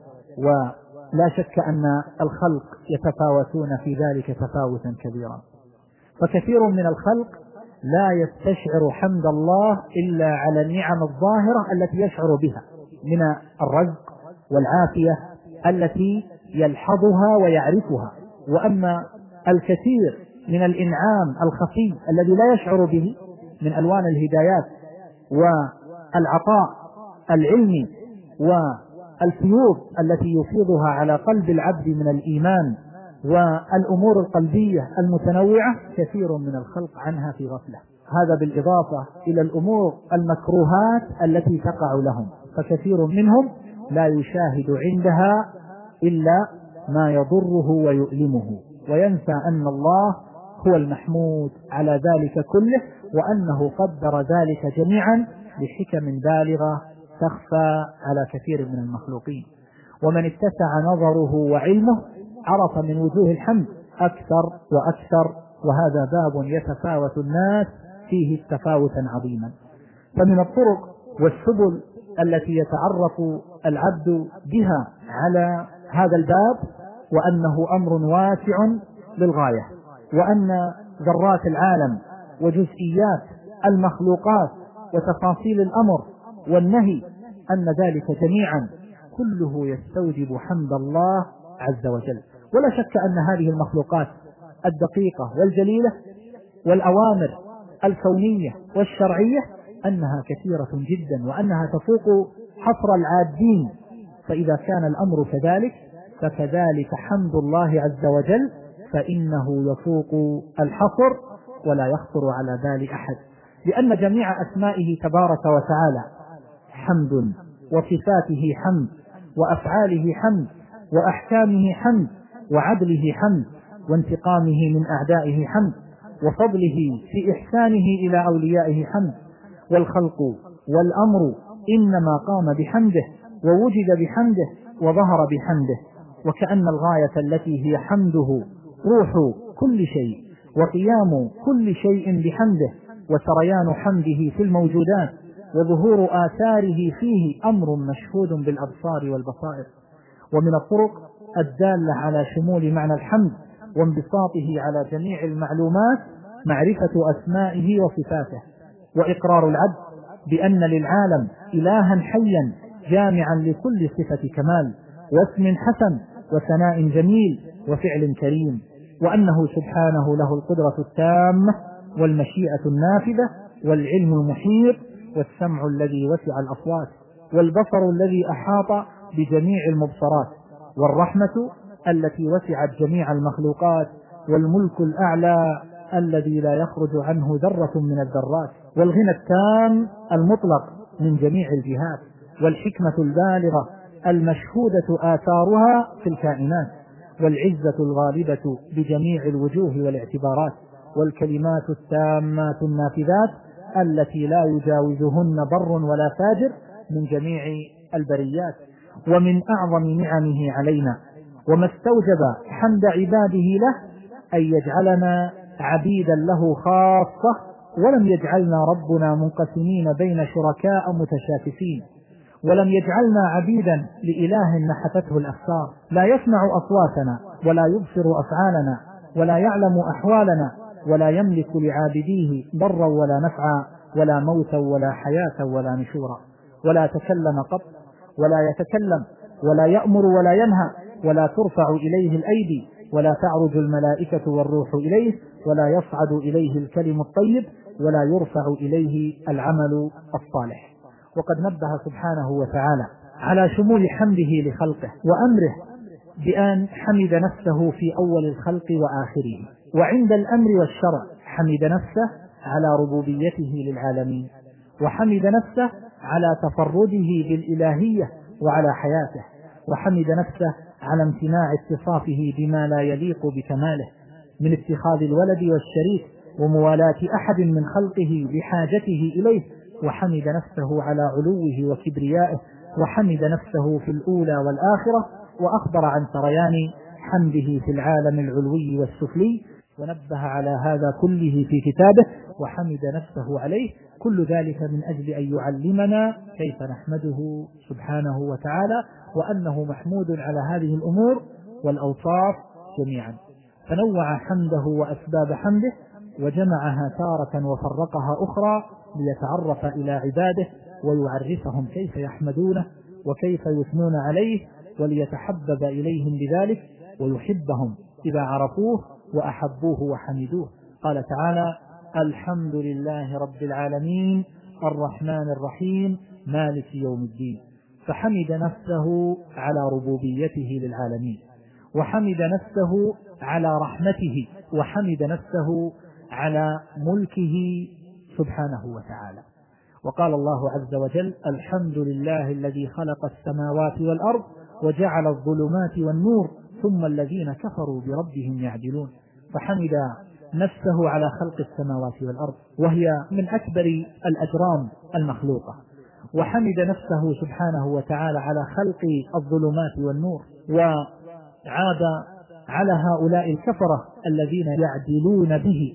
ولا شك أن الخلق يتفاوتون في ذلك تفاوتا كبيرا، فكثير من الخلق لا يستشعر حمد الله إلا على النعم الظاهرة التي يشعر بها من الرزق والعافية التي يلحظها ويعرفها، وأما الكثير من الإنعام الخفي الذي لا يشعر به من ألوان الهدايات والعطاء العلمي الفيوض التي يفيضها على قلب العبد من الإيمان والأمور القلبية المتنوعة كثير من الخلق عنها في غفلة. هذا بالإضافة إلى الأمور المكروهات التي تقع لهم، فكثير منهم لا يشاهد عندها إلا ما يضره ويؤلمه، وينسى أن الله هو المحمود على ذلك كله، وأنه قدر ذلك جميعا لحكم بالغة تخفى على كثير من المخلوقين. ومن اتسع نظره وعلمه عرف من وجوه الحمد أكثر وأكثر، وهذا باب يتفاوت الناس فيه تفاوتا عظيما. فمن الطرق والسبل التي يتعرف العبد بها على هذا الباب، وأنه أمر واسع للغاية، وأن ذرات العالم وجزئيات المخلوقات وتفاصيل الأمر والنهي أن ذلك جميعا كله يستوجب حمد الله عز وجل. ولا شك أن هذه المخلوقات الدقيقة والجليلة والأوامر الكونية والشرعية أنها كثيرة جدا، وأنها تفوق حصر العادين. فإذا كان الأمر كذلك فكذلك حمد الله عز وجل، فإنه يفوق الحصر ولا يخطر على بال أحد، لأن جميع أسمائه تبارك وتعالى حمد، وصفاته حمد، وأفعاله حمد، وأحكامه حمد، وعدله حمد، وانتقامه من أعدائه حمد، وفضله في إحسانه إلى أوليائه حمد. والخلق والأمر إنما قام بحمده ووجد بحمده وظهر بحمده، وكأن الغاية التي هي حمده روح كل شيء وقيام كل شيء بحمده، وسريان حمده في الموجودات وظهور آثاره فيه أمر مشهود بالأبصار والبصائر. ومن الطرق الدالة على شمول معنى الحمد وانبساطه على جميع المعلومات معرفة أسمائه وصفاته، وإقرار العبد بأن للعالم إلها حيا جامعا لكل صفة كمال واسم حسن وثناء جميل وفعل كريم، وأنه سبحانه له القدرة التامة والمشيئة النافذة والعلم المحيط والسمع الذي وسع الأصوات والبصر الذي أحاط بجميع المبصرات والرحمة التي وسعت جميع المخلوقات والملك الأعلى الذي لا يخرج عنه ذرة من الذرات والغنى التام المطلق من جميع الجهات والحكمة البالغة المشهودة آثارها في الكائنات والعزة الغالبة بجميع الوجوه والاعتبارات والكلمات التامات النافذات التي لا يجاوزهن بر ولا فاجر من جميع البريات. ومن أعظم نعمه علينا وما استوجب حمد عباده له أن يجعلنا عبيدا له خاصة، ولم يجعلنا ربنا منقسمين بين شركاء متشاكسين، ولم يجعلنا عبيدا لإله نحفته الأفكار لا يسمع أصواتنا ولا يبصر أفعالنا ولا يعلم أحوالنا ولا يملك لعابديه ضرا ولا نفعا ولا موتا ولا حياة ولا نشورا، ولا تكلم قط ولا يتكلم ولا يأمر ولا ينهى ولا ترفع إليه الأيدي ولا تعرج الملائكة والروح إليه ولا يصعد إليه الكلم الطيب ولا يرفع إليه العمل الصالح. وقد نبه سبحانه وتعالى على شمول حمده لخلقه وأمره بأن حمد نفسه في أول الخلق وآخره، وعند الأمر والشرع حمد نفسه على ربوبيته للعالمين، وحمد نفسه على تفرده بالإلهية وعلى حياته، وحمد نفسه على امتناع اتصافه بما لا يليق بكماله من اتخاذ الولد والشريك وموالاة أحد من خلقه بحاجته إليه، وحمد نفسه على علوه وكبريائه، وحمد نفسه في الأولى والآخرة، وأخبر عن سريان حمده في العالم العلوي والسفلي، ونبه على هذا كله في كتابه وحمد نفسه عليه. كل ذلك من أجل أن يعلمنا كيف نحمده سبحانه وتعالى، وأنه محمود على هذه الأمور والأوصاف جميعا. فنوع حمده وأسباب حمده وجمعها تارة وفرقها أخرى ليتعرف إلى عباده ويعرفهم كيف يحمدونه وكيف يثنون عليه، وليتحبب إليهم بذلك ويحبهم إذا عرفوه وأحبوه وحمدوه. قال تعالى: الحمد لله رب العالمين الرحمن الرحيم مالك يوم الدين. فحمد نفسه على ربوبيته للعالمين، وحمد نفسه على رحمته، وحمد نفسه على ملكه سبحانه وتعالى. وقال الله عز وجل: الحمد لله الذي خلق السماوات والأرض وجعل الظلمات والنور ثم الذين كفروا بربهم يعدلون. فحمد نفسه على خلق السماوات والأرض، وهي من أكبر الأجرام المخلوقة، وحمد نفسه سبحانه وتعالى على خلق الظلمات والنور، وعاب على هؤلاء الكفرة الذين يعدلون به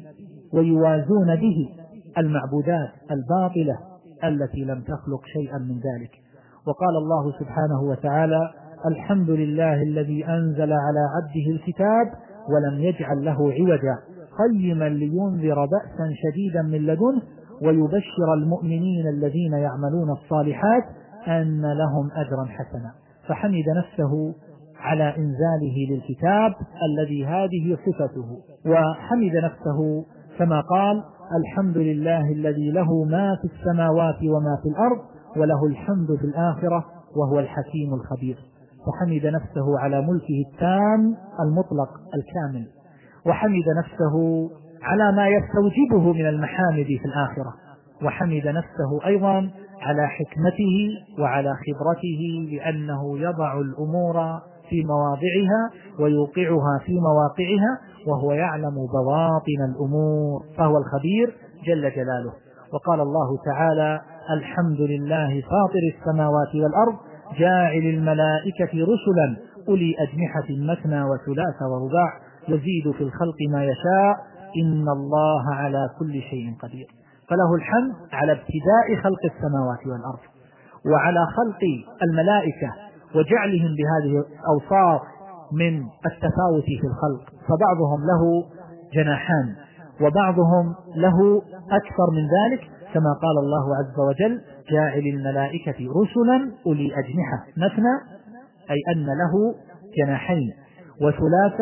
ويوازون به المعبودات الباطلة التي لم تخلق شيئا من ذلك. وقال الله سبحانه وتعالى: الحمد لله الذي أنزل على عبده الكتاب ولم يجعل له عوجا قيما لينذر بأسا شديدا من لدنه ويبشر المؤمنين الذين يعملون الصالحات أن لهم أجرا حسنا. فحمد نفسه على إنزاله للكتاب الذي هذه صفته، وحمد نفسه كما قال: الحمد لله الذي له ما في السماوات وما في الأرض وله الحمد في الآخرة وهو الحكيم الخبير. فحمد نفسه على ملكه التام المطلق الكامل، وحمد نفسه على ما يستوجبه من المحامد في الآخرة، وحمد نفسه أيضا على حكمته وعلى خبرته، لأنه يضع الأمور في مواضعها ويوقعها في مواقعها، وهو يعلم بواطن الأمور، فهو الخبير جل جلاله. وقال الله تعالى: الحمد لله فاطر السماوات والأرض جاعل الملائكة رسلا أولي أجنحة مثنى وثلاث ورباع يزيد في الخلق ما يشاء إن الله على كل شيء قدير. فله الحمد على ابتداء خلق السماوات والأرض، وعلى خلق الملائكة وجعلهم بهذه الأوصاف من التفاوت في الخلق، فبعضهم له جناحان وبعضهم له أكثر من ذلك، كما قال الله عز وجل: جاعل الملائكة رسلا أولي أجنحة مثنى، أي أن له جناحين، وثلاث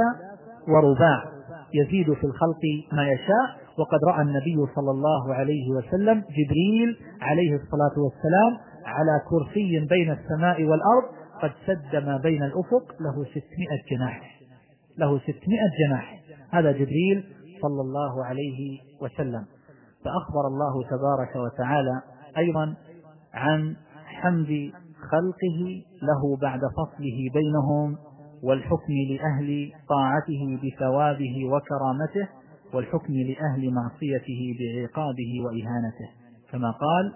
ورباع يزيد في الخلق ما يشاء. وقد رأى النبي صلى الله عليه وسلم جبريل عليه الصلاة والسلام على كرسي بين السماء والأرض قد سد ما بين الأفق، له 600 جناح، له 600 جناح، هذا جبريل صلى الله عليه وسلم. فأخبر الله تبارك وتعالى أيضا عن حمد خلقه له بعد فصله بينهم، والحكم لأهل طاعته بثوابه وكرامته، والحكم لأهل معصيته بعقابه وإهانته، كما قال: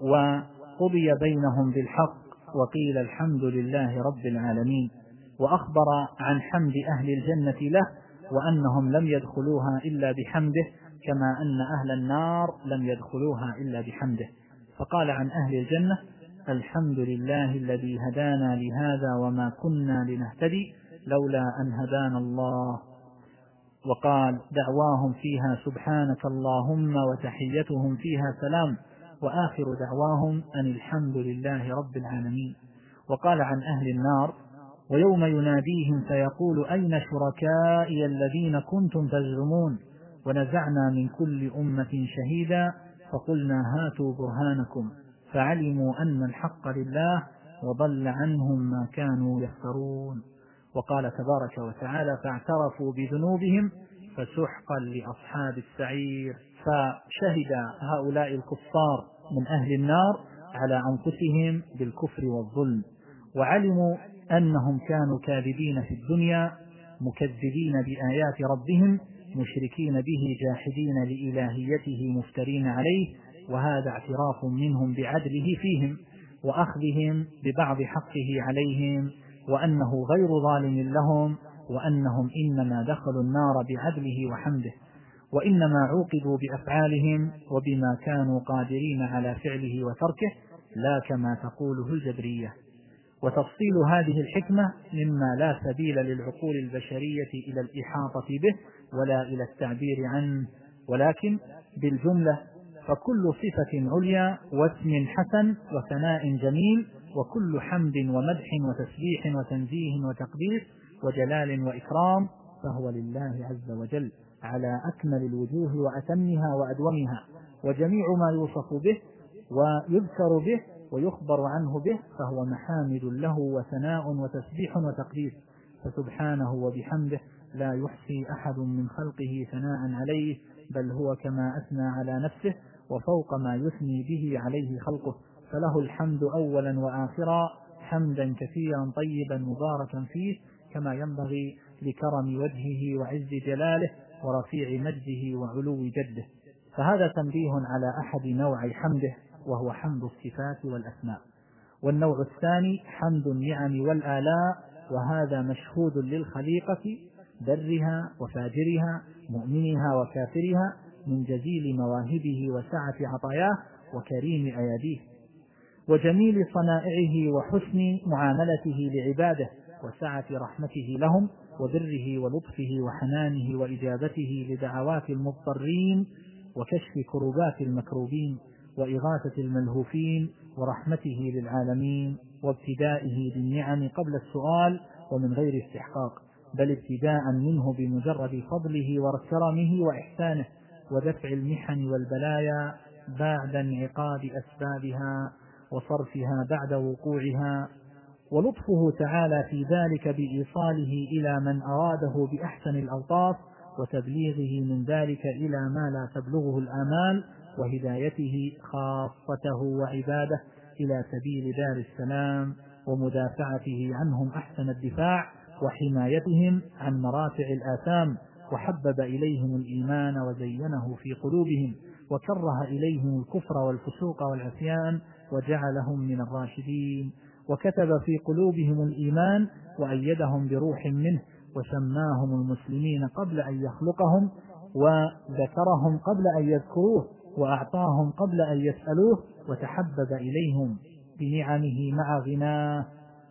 وقضي بينهم بالحق وقيل الحمد لله رب العالمين. وأخبر عن حمد أهل الجنة له وأنهم لم يدخلوها إلا بحمده، كما أن أهل النار لم يدخلوها إلا بحمده. فقال عن أهل الجنة: الحمد لله الذي هدانا لهذا وما كنا لنهتدي لولا أن هدانا الله. وقال: دعواهم فيها سبحانك اللهم وتحيتهم فيها سلام وآخر دعواهم أن الحمد لله رب العالمين. وقال عن أهل النار: ويوم يناديهم فيقول أين شركائي الذين كنتم تزعمون ونزعنا من كل أمة شهيدا فقلنا هاتوا برهانكم فعلموا أن الحق لله وضل عنهم ما كانوا يفترون. وقال تبارك وتعالى: فاعترفوا بذنوبهم فسحقا لأصحاب السعير. فشهد هؤلاء الكفار من أهل النار على أنفسهم بالكفر والظلم، وعلموا أنهم كانوا كاذبين في الدنيا مكذبين بآيات ربهم مشركين به جاحدين لإلهيته مفترين عليه، وهذا اعتراف منهم بعدله فيهم وأخذهم ببعض حقه عليهم، وأنه غير ظالم لهم، وأنهم إنما دخلوا النار بعدله وحمده، وإنما عوقبوا بأفعالهم وبما كانوا قادرين على فعله وتركه، لا كما تقوله الجبرية. وتفصيل هذه الحكمة مما لا سبيل للعقول البشرية إلى الإحاطة به ولا إلى التعبير عنه، ولكن بالجملة فكل صفة عليا واسم حسن وثناء جميل وكل حمد ومدح وتسبيح وتنزيه وتقديس وجلال وإكرام فهو لله عز وجل على أكمل الوجوه وأتمها وأدومها، وجميع ما يوصف به ويذكر به ويخبر عنه به فهو محامد له وثناء وتسبيح وتقديس، فسبحانه وبحمده لا يحصي أحد من خلقه ثناء عليه، بل هو كما أثنى على نفسه وفوق ما يثني به عليه خلقه، فله الحمد أولا وآخرا حمدا كثيرا طيبا مباركا فيه كما ينبغي لكرم وجهه وعز جلاله ورفيع مجده وعلو جده. فهذا تنبيه على أحد نوعي حمده، وهو حمد الصفات والأسماء. والنوع الثاني حمد النعم والآلاء، وهذا مشهود للخليقة برها وفاجرها مؤمنها وكافرها من جزيل مواهبه وسعة عطاياه وكريم أياديه وجميل صنائعه وحسن معاملته لعباده وسعة رحمته لهم وبره ولطفه وحنانه وإجابته لدعوات المضطرين وكشف كربات المكروبين وإغاثة الملهوفين ورحمته للعالمين وابتدائه بالنعم قبل السؤال ومن غير استحقاق، بل ابتداء منه بمجرد فضله وكرمه وإحسانه ودفع المحن والبلايا بعد انعقاد أسبابها وصرفها بعد وقوعها، ولطفه تعالى في ذلك بإيصاله إلى من أراده بأحسن الألطاف وتبليغه من ذلك إلى ما لا تبلغه الآمال وهدايته خاصته وعباده إلى سبيل دار السلام ومدافعته عنهم أحسن الدفاع وحمايتهم عن مراتع الآثام، وحبب إليهم الإيمان وزينه في قلوبهم وكره إليهم الكفر والفسوق والعصيان وجعلهم من الراشدين، وكتب في قلوبهم الإيمان وأيدهم بروح منه وسماهم المسلمين قبل أن يخلقهم وذكرهم قبل أن يذكروه وأعطاهم قبل أن يسألوه وتحبب إليهم بنعمه مع غناه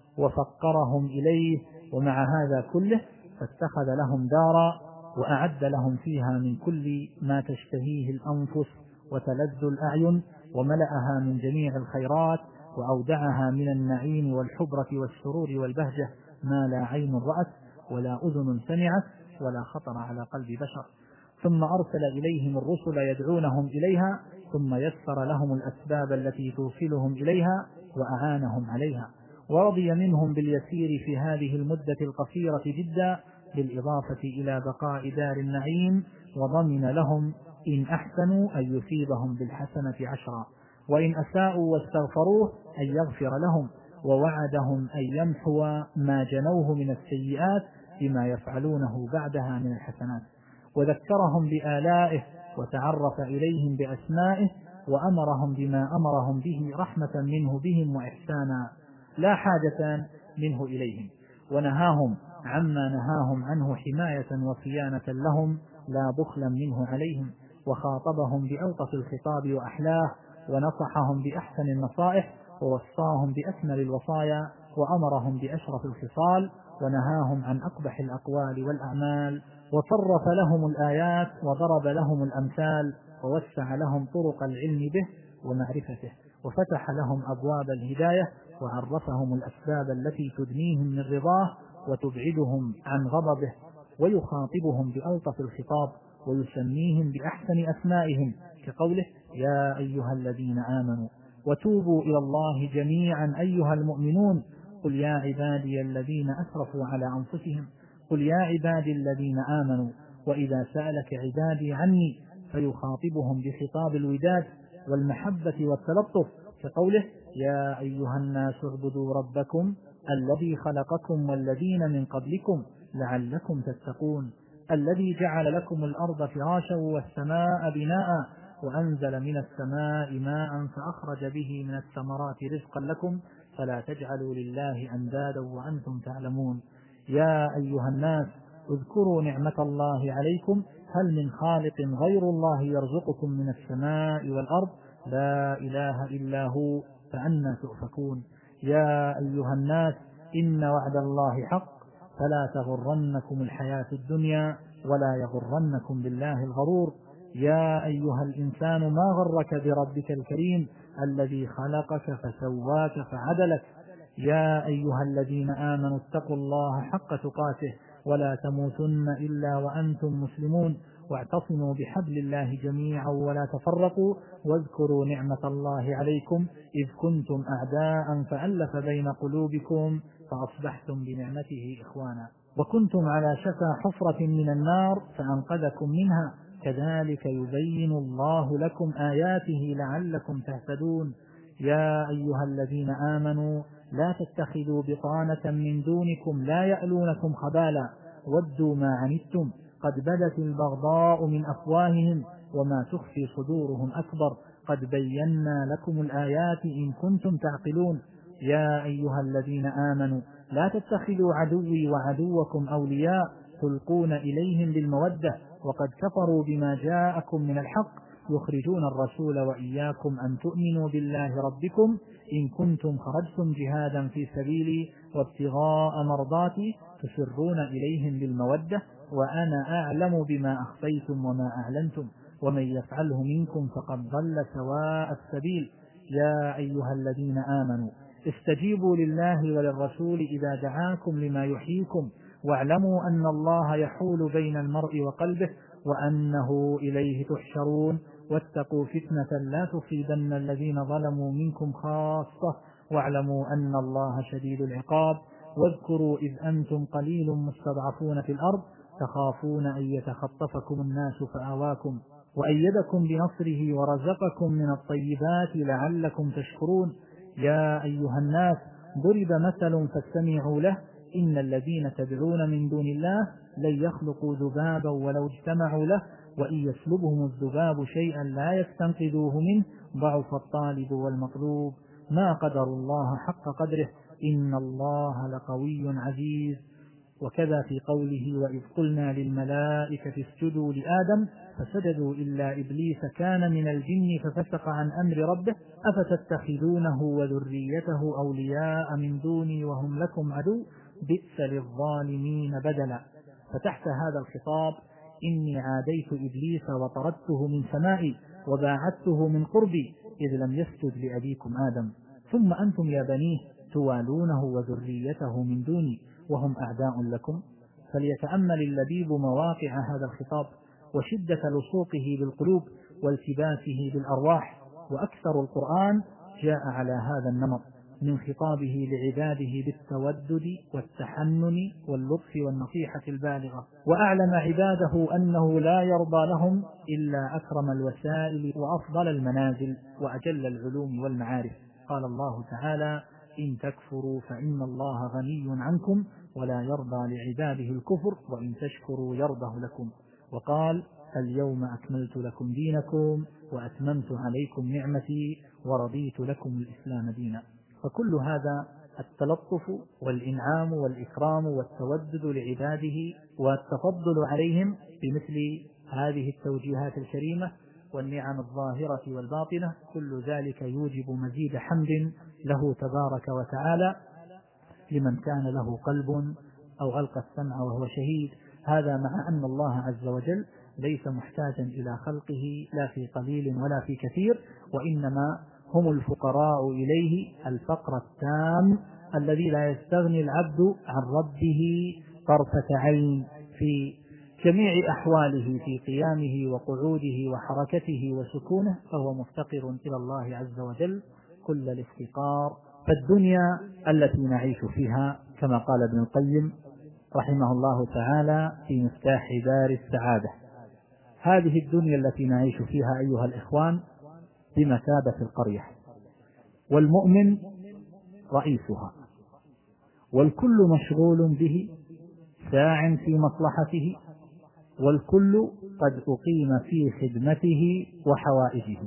وفقرهم إليه، ومع هذا كله فاتخذ لهم دارا وأعد لهم فيها من كل ما تشتهيه الأنفس وتلذ الأعين وملأها من جميع الخيرات وأودعها من النعيم والحبرة والسرور والبهجة ما لا عين رأت ولا أذن سمعت ولا خطر على قلب بشر، ثم أرسل إليهم الرسل يدعونهم إليها ثم يسر لهم الأسباب التي توصلهم إليها وأعانهم عليها، ورضي منهم باليسير في هذه المدة القصيرة جدا بالإضافة إلى بقاء دار النعيم، وضمن لهم إن أحسنوا أن يثيبهم بالحسنة 10 وإن أساءوا واستغفروه أن يغفر لهم، ووعدهم أن يمحو ما جنوه من السيئات بما يفعلونه بعدها من الحسنات، وذكرهم بآلائه وتعرف إليهم بأسمائه وأمرهم بما أمرهم به رحمة منه بهم وإحسانا لا حاجة منه إليهم، ونهاهم عما نهاهم عنه حماية وصيانة لهم لا بخلا منه عليهم، وخاطبهم بألطف الخطاب وأحلاه ونصحهم بأحسن النصائح ووصاهم بأكمل الوصايا وأمرهم بأشرف الخصال ونهاهم عن أقبح الأقوال والأعمال، وصرف لهم الآيات وضرب لهم الأمثال ووسع لهم طرق العلم به ومعرفته وفتح لهم أبواب الهداية وعرفهم الأسباب التي تدنيهم من رضاه وتبعدهم عن غضبه، ويخاطبهم بألطف الخطاب ويسميهم بأحسن أسمائهم كقوله يا أيها الذين آمنوا وتوبوا إلى الله جميعا أيها المؤمنون قل يا عبادي الذين أسرفوا على أنفسهم قل يا عبادي الذين آمنوا وإذا سألك عبادي عني، فيخاطبهم بخطاب الوداد والمحبة والتلطف كقوله يا أيها الناس اعبدوا ربكم الذي خلقكم والذين من قبلكم لعلكم تتقون الذي جعل لكم الأرض فراشا والسماء بناء وأنزل من السماء ماء فأخرج به من الثمرات رزقا لكم فلا تجعلوا لله أندادا وأنتم تعلمون يا أيها الناس اذكروا نعمة الله عليكم هل من خالق غير الله يرزقكم من السماء والأرض لا إله إلا هو فأنى تؤفكون يا أيها الناس إن وعد الله حق فلا تغرنكم الحياة الدنيا ولا يغرنكم بالله الغرور يا أيها الإنسان ما غرك بربك الكريم الذي خلقك فسواك فعدلك يا أيها الذين آمنوا اتقوا الله حق تقاته ولا تموتن إلا وأنتم مسلمون واعتصموا بحبل الله جميعا ولا تفرقوا واذكروا نعمة الله عليكم إذ كنتم أعداء فألف بين قلوبكم فأصبحتم بنعمته إخوانا وكنتم على شفا حفرة من النار فأنقذكم منها كذلك يبين الله لكم آياته لعلكم تهتدون يا أيها الذين آمنوا لا تتخذوا بطانة من دونكم لا يألونكم خبالا ودوا ما عنتم قد بدت البغضاء من أفواههم وما تخفي صدورهم أكبر قد بينا لكم الآيات إن كنتم تعقلون يا أيها الذين آمنوا لا تتخذوا عدوي وعدوكم أولياء تلقون إليهم بالمودة وقد كفروا بما جاءكم من الحق يخرجون الرسول وإياكم أن تؤمنوا بالله ربكم إن كنتم خرجتم جهادا في سبيلي وابتغاء مرضاتي تسرون إليهم بالمودة وأنا أعلم بما أخفيتم وما أعلنتم ومن يفعله منكم فقد ضل سواء السبيل يا أيها الذين آمنوا استجيبوا لله وللرسول إذا دعاكم لما يحييكم واعلموا أن الله يحول بين المرء وقلبه وأنه إليه تحشرون واتقوا فتنة لا تصيبن الذين ظلموا منكم خاصة واعلموا أن الله شديد العقاب واذكروا إذ أنتم قليل مستضعفون في الأرض تخافون أن يتخطفكم الناس فآواكم وأيدكم بنصره ورزقكم من الطيبات لعلكم تشكرون يا أيها الناس ضرب مثل فاستمعوا له إن الذين تدعون من دون الله لن يخلقوا ذبابا ولو اجتمعوا له وإن يسلبهم الذباب شيئا لا يستنقذوه منه ضعف الطالب والمطلوب ما قدر الله حق قدره إن الله لقوي عزيز وكذا في قوله وإذ قلنا للملائكة اسجدوا لآدم فسجدوا إلا إبليس كان من الجن ففسق عن أمر ربه أفتتخذونه وذريته أولياء من دوني وهم لكم عدو بئس للظالمين بدلا. فتحت هذا الخطاب إني عاديت إبليس وطردته من سمائي وباعدته من قربي إذ لم يسجد لأبيكم آدم ثم أنتم يا بنيه توالونه وذريته من دوني وهم أعداء لكم. فليتأمل اللبيب مواقع هذا الخطاب وشدة لصوقه بالقلوب والتباسه بالأرواح وأكثر القرآن جاء على هذا النمط من خطابه لعباده بالتودد والتحنن واللطف والنصيحة البالغة وأعلم عباده أنه لا يرضى لهم إلا أكرم الوسائل وأفضل المنازل وأجل العلوم والمعارف. قال الله تعالى إن تكفروا فإن الله غني عنكم ولا يرضى لعباده الكفر وإن تشكروا يرضه لكم. وقال اليوم أكملت لكم دينكم وأتممت عليكم نعمتي ورضيت لكم الإسلام دينا. فكل هذا التلطف والإنعام والإكرام والتودد لعباده والتفضل عليهم بمثل هذه التوجيهات الكريمة والنعم الظاهرة والباطنة كل ذلك يوجب مزيد حمد له تبارك وتعالى لمن كان له قلب أو ألقى السمع وهو شهيد. هذا مع أن الله عز وجل ليس محتاجا إلى خلقه لا في قليل ولا في كثير وإنما هم الفقراء إليه الفقر التام الذي لا يستغني العبد عن ربه طرفة عين في جميع أحواله في قيامه وقعوده وحركته وسكونه فهو مفتقر إلى الله عز وجل كل الافتقار. فالدنيا التي نعيش فيها كما قال ابن القيم رحمه الله تعالى في مفتاح دار السعادة هذه الدنيا التي نعيش فيها أيها الإخوان بمثابة القرية والمؤمن رئيسها والكل مشغول به ساع في مصلحته والكل قد أقيم في خدمته وحوائجه.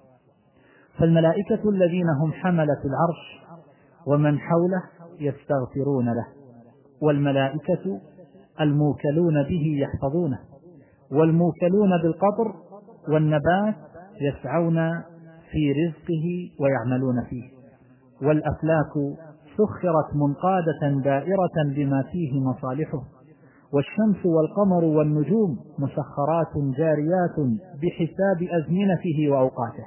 فالملائكة الذين هم حملة العرش ومن حوله يستغفرون له والملائكة الموكلون به يحفظونه والموكلون بالقطر والنبات يسعون في رزقه ويعملون فيه والأفلاك سخرت منقادة دائرة بما فيه مصالحه والشمس والقمر والنجوم مسخرات جاريات بحساب أزمنته وأوقاته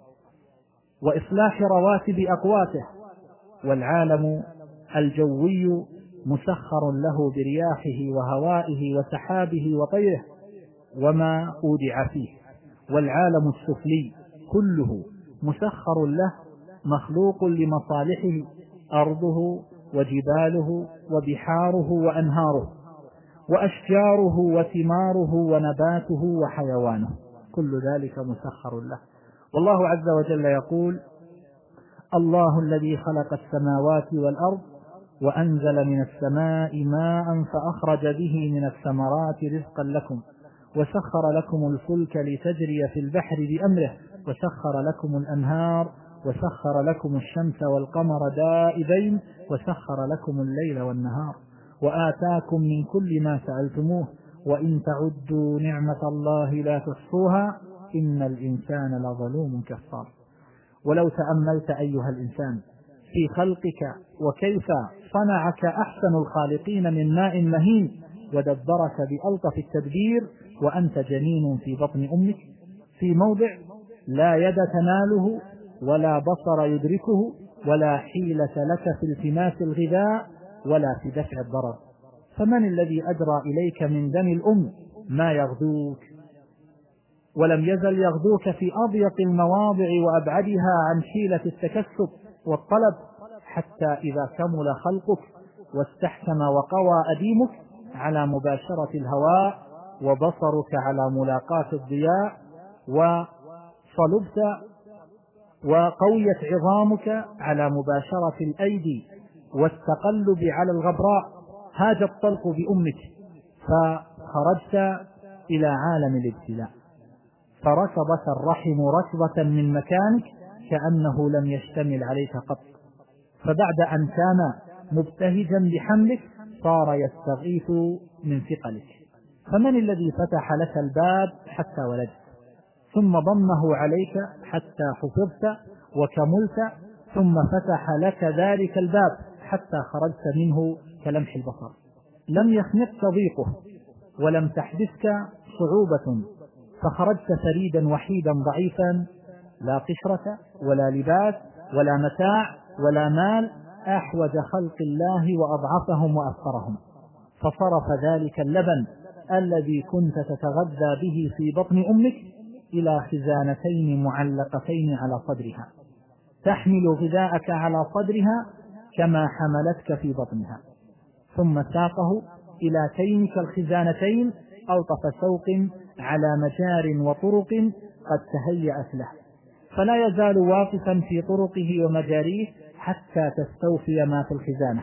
وإصلاح رواتب أقواته والعالم الجوي مسخر له برياحه وهوائه وسحابه وطيره وما أودع فيه، والعالم السفلي كله مسخر له مخلوق لمصالحه، أرضه وجباله وبحاره وأنهاره وأشجاره وثماره ونباته وحيوانه، كل ذلك مسخر له. والله عز وجل يقول: الله الذي خلق السماوات والأرض وأنزل من السماء ماء فأخرج به من الثمرات رزقا لكم وسخر لكم الفلك لتجري في البحر بأمره وسخر لكم الأنهار وسخر لكم الشمس والقمر دائبين وسخر لكم الليل والنهار وآتاكم من كل ما سألتموه وإن تعدوا نعمة الله لا تحصوها إن الإنسان لظلوم كفار. ولو تأملت أيها الإنسان في خلقك وكيف صنعك أحسن الخالقين من ماء مهين ودبرك بألطف التدبير وأنت جنين في بطن أمك في موضع لا يد تناله ولا بصر يدركه ولا حيلة لك في التماس الغذاء ولا في دفع الضرر، فمن الذي أدرى إليك من دم الأم ما يغذوك؟ ولم يزل يغذوك في أضيق المواضع وأبعدها عن حيلة التكسب والطلب، حتى إذا كمل خلقك واستحكم وقوى أديمك على مباشرة الهواء وبصرك على ملاقاة الضياء وصلبت وقويت عظامك على مباشرة الأيدي والتقلب على الغبراء، هاج الطلق بأمك فخرجت إلى عالم الابتلاء، فركضت الرحم ركضة من مكانك كأنه لم يشتمل عليك قط، فبعد أن كان مبتهجا بحملك صار يستغيث من ثقلك. فمن الذي فتح لك الباب حتى ولدت ثم ضمه عليك حتى حفظت وكملت ثم فتح لك ذلك الباب حتى خرجت منه كلمح البصر؟ لم يخنقك ضيقه ولم تحدثك صعوبة فخرجت فريدا وحيدا ضعيفا، لا قشرة ولا لباس ولا متاع ولا مال، أحوج خلق الله وأضعفهم وأفقرهم، فصرف ذلك اللبن الذي كنت تتغذى به في بطن أمك إلى خزانتين معلقتين على صدرها، تحمل غذاءك على صدرها كما حملتك في بطنها، ثم ساقه إلى تينك الخزانتين ألطف سوق على مجار وطرق قد تهيأت له، فلا يزال واقفا في طرقه ومجاريه حتى تستوفي ما في الخزانة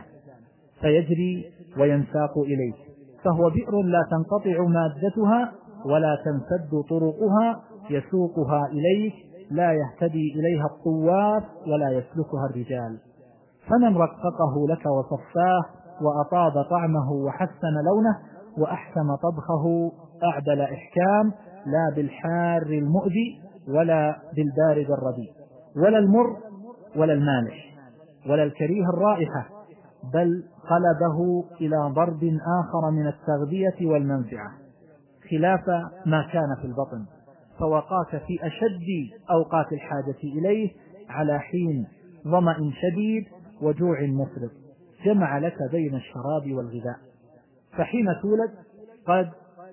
فيجري وينساق إليك، فهو بئر لا تنقطع مادتها ولا تنسد طرقها، يسوقها إليك لا يهتدي إليها الطواف ولا يسلكها الرجال. فمن رققه لك وصفاه وأطاب طعمه وحسن لونه وأحسن طبخه أعدل إحكام، لا بالحار المؤذي ولا بالبارد الرديء ولا المر ولا المالح ولا الكريه الرائحة، بل قلبه إلى ضرب آخر من التغذية والمنفعة خلاف ما كان في البطن، فوقاك في أشد أوقات الحاجة إليه على حين ظمأ شديد وجوع مفرط، جمع لك بين الشراب والغذاء، فحين تولد قد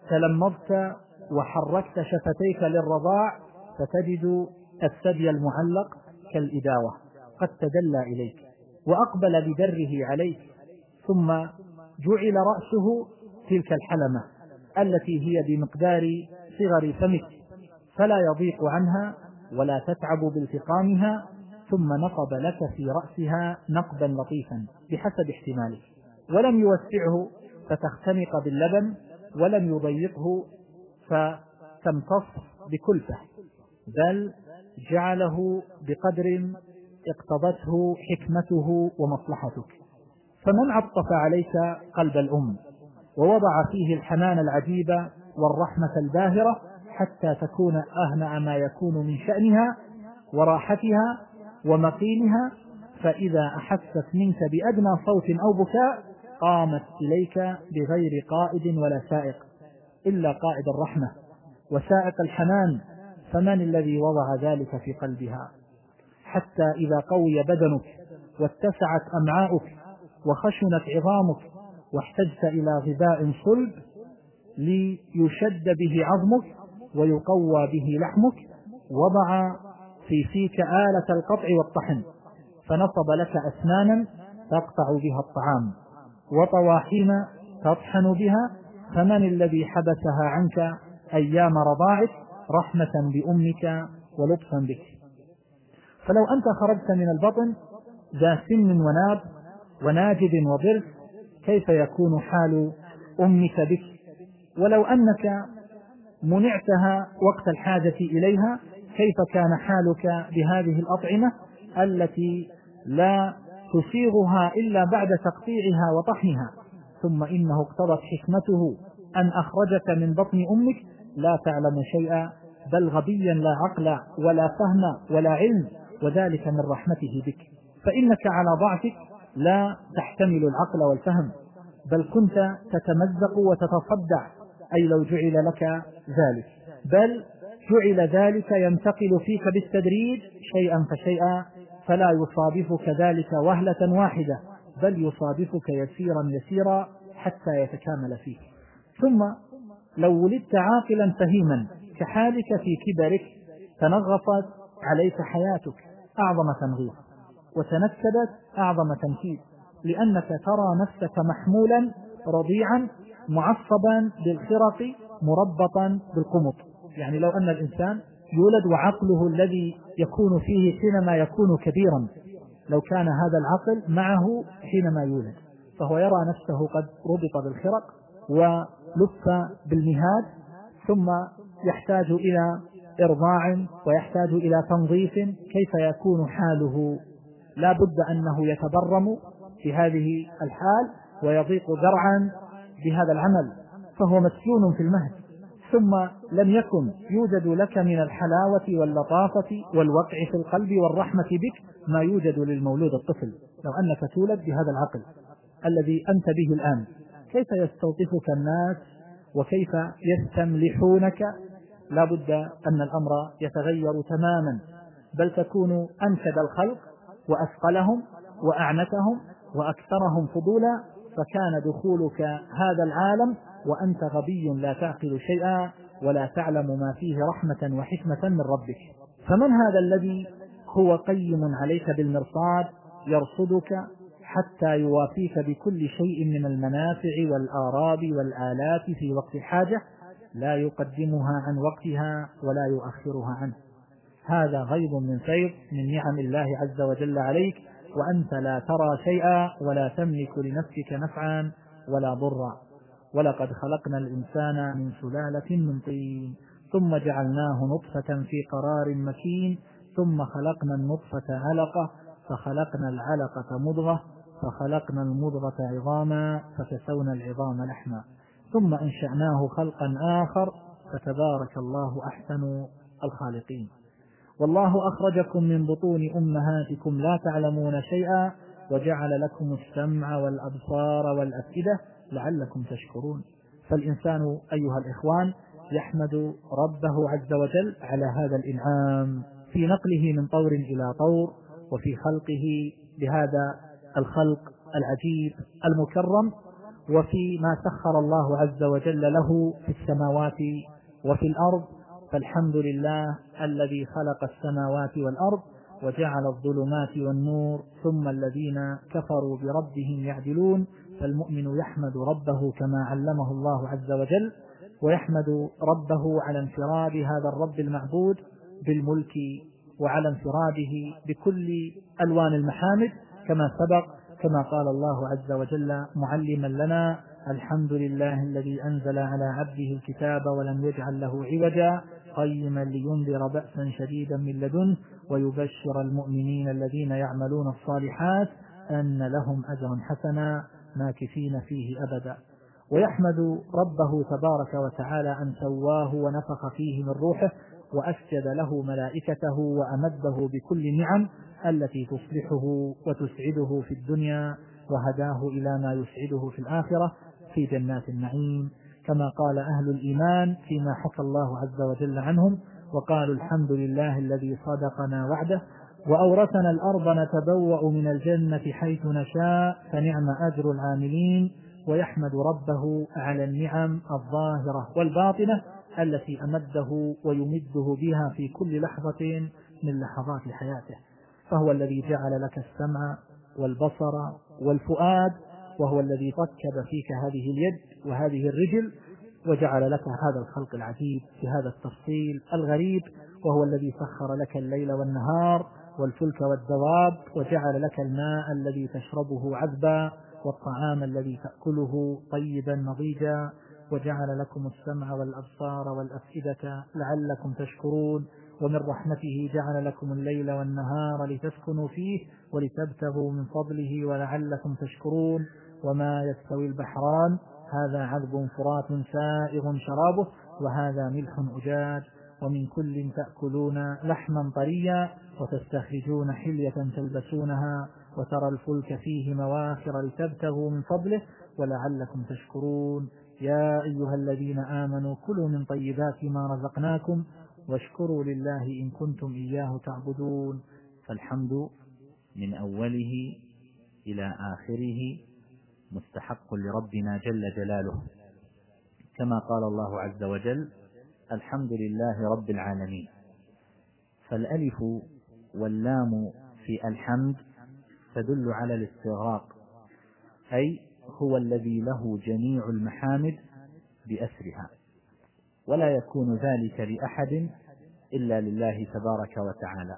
تلمضت وحركت شفتيك للرضاع فتجد الثدي المعلق كالإداوة قد تدلى إليك وأقبل بدره عليك، ثم جعل رأسه تلك الحلمة التي هي بمقدار صغر فمك فلا يضيق عنها ولا تتعب بالتقامها، ثم نقب لك في رأسها نقبا لطيفا بحسب احتمالك، ولم يوسعه فتختنق باللبن ولم يضيقه فتمتص بكلفة، بل جعله بقدر اقتضته حكمته ومصلحتك. فمن عطف عليك قلب الأم ووضع فيه الحنان العجيب والرحمة الباهرة حتى تكون أهنأ ما يكون من شأنها وراحتها ومقيمها، فإذا أحست منك بأدنى صوت أو بكاء قامت إليك بغير قائد ولا سائق إلا قائد الرحمة وسائق الحنان، فمن الذي وضع ذلك في قلبها؟ حتى إذا قوي بدنك واتسعت أمعاؤك وخشنت عظامك واحتجت إلى غذاء صلب ليشد به عظمك ويقوى به لحمك، وضع في فيك آلة القطع والطحن، فنصب لك أسنانا تقطع بها الطعام وطواحين تطحن بها، فمن الذي حبسها عنك أيام رضاعك رحمة بأمك ولطفا بك؟ فلو أنت خرجت من البطن ذا سن وناب وناجد وضرس، كيف يكون حال أمك بك؟ ولو أنك منعتها وقت الحاجة إليها، كيف كان حالك بهذه الأطعمة التي لا تصيغها إلا بعد تقطيعها وطحنها؟ ثم إنه اقتضت حكمته أن أخرجك من بطن أمك لا تعلم شيئا، بل غبيا لا عقل ولا فهم ولا علم، وذلك من رحمته بك، فإنك على ضعفك لا تحتمل العقل والفهم، بل كنت تتمزق وتتصدع، أي لو جعل لك ذلك، بل جعل ذلك ينتقل فيك بالتدريج شيئا فشيئا، فلا يصادفك ذلك وهلة واحدة، بل يصادفك يسيرا يسيرا حتى يتكامل فيك. ثم لو ولدت عاقلا فهيما كحالك في كبرك، تنغصت عليك حياتك أعظم تنغيص، وتنكدت أعظم تنكيد، لأنك ترى نفسك محمولا رضيعا معصبا بالخرق مربطا بالقمط. يعني لو أن الإنسان يولد وعقله الذي يكون فيه حينما يكون كبيرا، لو كان هذا العقل معه حينما يولد، فهو يرى نفسه قد ربط بالخرق ولف بالمهاد، ثم يحتاج إلى إرضاع ويحتاج إلى تنظيف، كيف يكون حاله؟ لا بد أنه يتبرم في هذه الحال ويضيق ذرعا بهذا العمل، فهو مسجون في المهد. ثم لم يكن يوجد لك من الحلاوة واللطافة والوقع في القلب والرحمة بك ما يوجد للمولود الطفل. لو أنك تولد بهذا العقل الذي أنت به الآن، كيف يستلطفك الناس وكيف يستملحونك؟ لا بد أن الأمر يتغير تماما، بل تكون أنكد الخلق وأثقلهم وأعنتهم وأكثرهم فضولا، فكان دخولك هذا العالم وأنت غبي لا تعقل شيئا ولا تعلم ما فيه رحمة وحكمة من ربك. فمن هذا الذي هو قيم عليك بالمرصاد يرصدك حتى يوافيك بكل شيء من المنافع والآراب والآلات في وقت الحاجة، لا يقدمها عن وقتها ولا يؤخرها عنه؟ هذا غيظ من فيض من نعم الله عز وجل عليك، وأنت لا ترى شيئا ولا تملك لنفسك نفعا ولا ضرا. ولقد خلقنا الإنسان من سلالة من طين ثم جعلناه نطفة في قرار مكين ثم خلقنا النطفة علقة فخلقنا العلقة مضغة فخلقنا المضغة عظاما فكسونا العظام لحما ثم أنشأناه خلقا آخر فتبارك الله أحسن الخالقين. والله أخرجكم من بطون أمهاتكم لا تعلمون شيئا وجعل لكم السمع والأبصار والأفئدة لعلكم تشكرون. فالإنسان أيها الإخوان يحمد ربه عز وجل على هذا الإنعام في نقله من طور إلى طور، وفي خلقه بهذا الخلق العجيب المكرم، وفي ما سخر الله عز وجل له في السماوات وفي الأرض. فالحمد لله الذي خلق السماوات والأرض وجعل الظلمات والنور ثم الذين كفروا بربهم يعدلون. فالمؤمن يحمد ربه كما علمه الله عز وجل، ويحمد ربه على انفراد هذا الرب المعبود بالملك وعلى انفراده بكل ألوان المحامد كما سبق، كما قال الله عز وجل معلما لنا: الحمد لله الذي أنزل على عبده الكتاب ولم يجعل له عوجا قيما لينذر بأسا شديدا من لدنه ويبشر المؤمنين الذين يعملون الصالحات أن لهم أجرا حسنا ماكثين فيه أبدا. ويحمد ربه تبارك وتعالى أن سواه ونفخ فيه من روحه وأسجد له ملائكته وأمده بكل نعم التي تصلحه وتسعده في الدنيا وهداه إلى ما يسعده في الآخرة في جنات النعيم، كما قال أهل الإيمان فيما حكى الله عز وجل عنهم: وقالوا الحمد لله الذي صدقنا وعده وأورثنا الأرض نتبوأ من الجنة حيث نشاء فنعم أجر العاملين ويحمد ربه على النعم الظاهرة والباطنة التي أمده ويمده بها في كل لحظة من لحظات حياته. فهو الذي جعل لك السمع والبصر والفؤاد، وهو الذي ركب فيك هذه اليد وهذه الرجل، وجعل لك هذا الخلق العجيب بهذا التفصيل الغريب، وهو الذي سخر لك الليل والنهار والفلك والدواب، وجعل لك الماء الذي تشربه عذبا والطعام الذي تأكله طيبا نضيجا، وجعل لكم السمع والأبصار والأفئدة لعلكم تشكرون. ومن رحمته جعل لكم الليل والنهار لتسكنوا فيه ولتبتغوا من فضله ولعلكم تشكرون. وما يستوي البحران هذا عذب فرات سائغ شرابه وهذا ملح أجاج ومن كل تأكلون لحما طريا وتستخرجون حلية تلبسونها وترى الفلك فيه مواخر لتبتغوا من فضله ولعلكم تشكرون. يا أيها الذين آمنوا كلوا من طيبات ما رزقناكم واشكروا لله إن كنتم إياه تعبدون. فالحمد من أوله إلى آخره مستحق لربنا جل جلاله، كما قال الله عز وجل: الحمد لله رب العالمين. فالألف واللام في الحمد تدل على الاستغراق، أي هو الذي له جميع المحامد بأسرها، ولا يكون ذلك لأحد إلا لله تبارك وتعالى.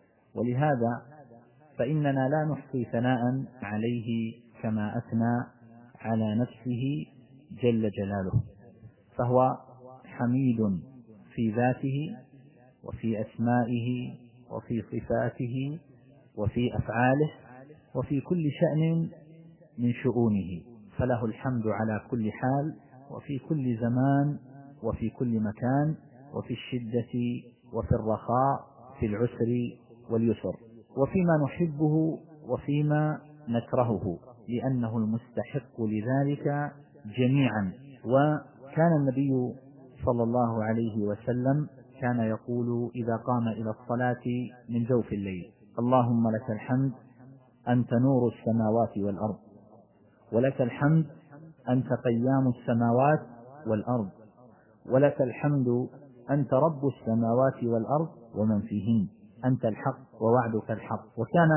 ولهذا فإننا لا نحصي ثناء عليه كما أثنى على نفسه جل جلاله، فهو حميد في ذاته وفي أسمائه وفي صفاته وفي أفعاله وفي كل شأن من شؤونه، فله الحمد على كل حال وفي كل زمان وفي كل مكان، وفي الشدة وفي الرخاء، في العسر واليسر، وفيما نحبه وفيما نكرهه، لأنه المستحق لذلك جميعا. وكان النبي صلى الله عليه وسلم كان يقول إذا قام إلى الصلاة من جوف الليل: اللهم لك الحمد أنت نور السماوات والأرض، ولك الحمد أنت قيام السماوات والأرض، ولك الحمد أنت رب السماوات والأرض ومن فيهن، أنت الحق ووعدك الحق. وكان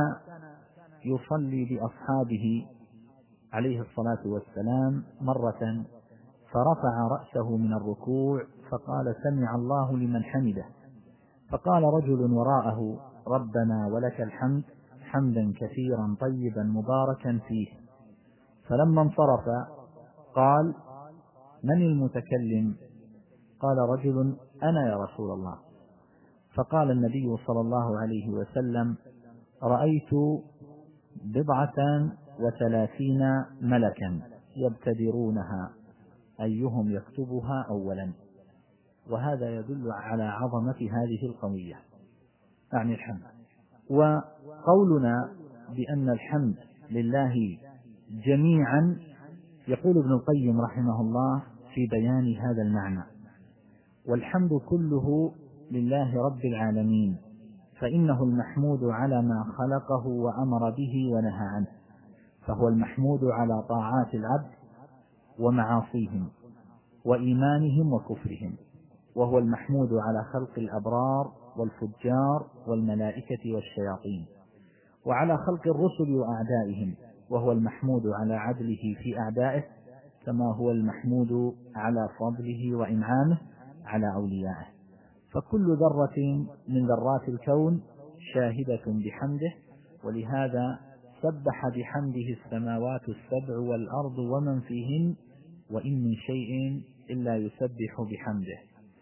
يصلي بأصحابه عليه الصلاة والسلام مرة فرفع رأسه من الركوع فقال: سمع الله لمن حمده. فقال رجل وراءه: ربنا ولك الحمد حمدا كثيرا طيبا مباركا فيه. فلما انصرف قال: من المتكلم؟ قال رجل: أنا يا رسول الله. فقال النبي صلى الله عليه وسلم: رأيت 39 ملكا يبتدرونها أيهم يكتبها أولا. وهذا يدل على عظمة هذه القضية، يعني الحمد. وقولنا بأن الحمد لله جميعا، يقول ابن القيم رحمه الله في بيان هذا المعنى: والحمد كله لله رب العالمين، فإنه المحمود على ما خلقه وأمر به ونهى عنه، فهو المحمود على طاعات العبد ومعاصيهم وإيمانهم وكفرهم، وهو المحمود على خلق الأبرار والفجار والملائكة والشياطين، وعلى خلق الرسل وأعدائهم، وهو المحمود على عدله في أعدائه، كما هو المحمود على فضله وإنعامه على أوليائه. فكل ذرة من ذرات الكون شاهدة بحمده، ولهذا سبح بحمده السماوات السبع والأرض ومن فيهن وإن من شيء إلا يسبح بحمده.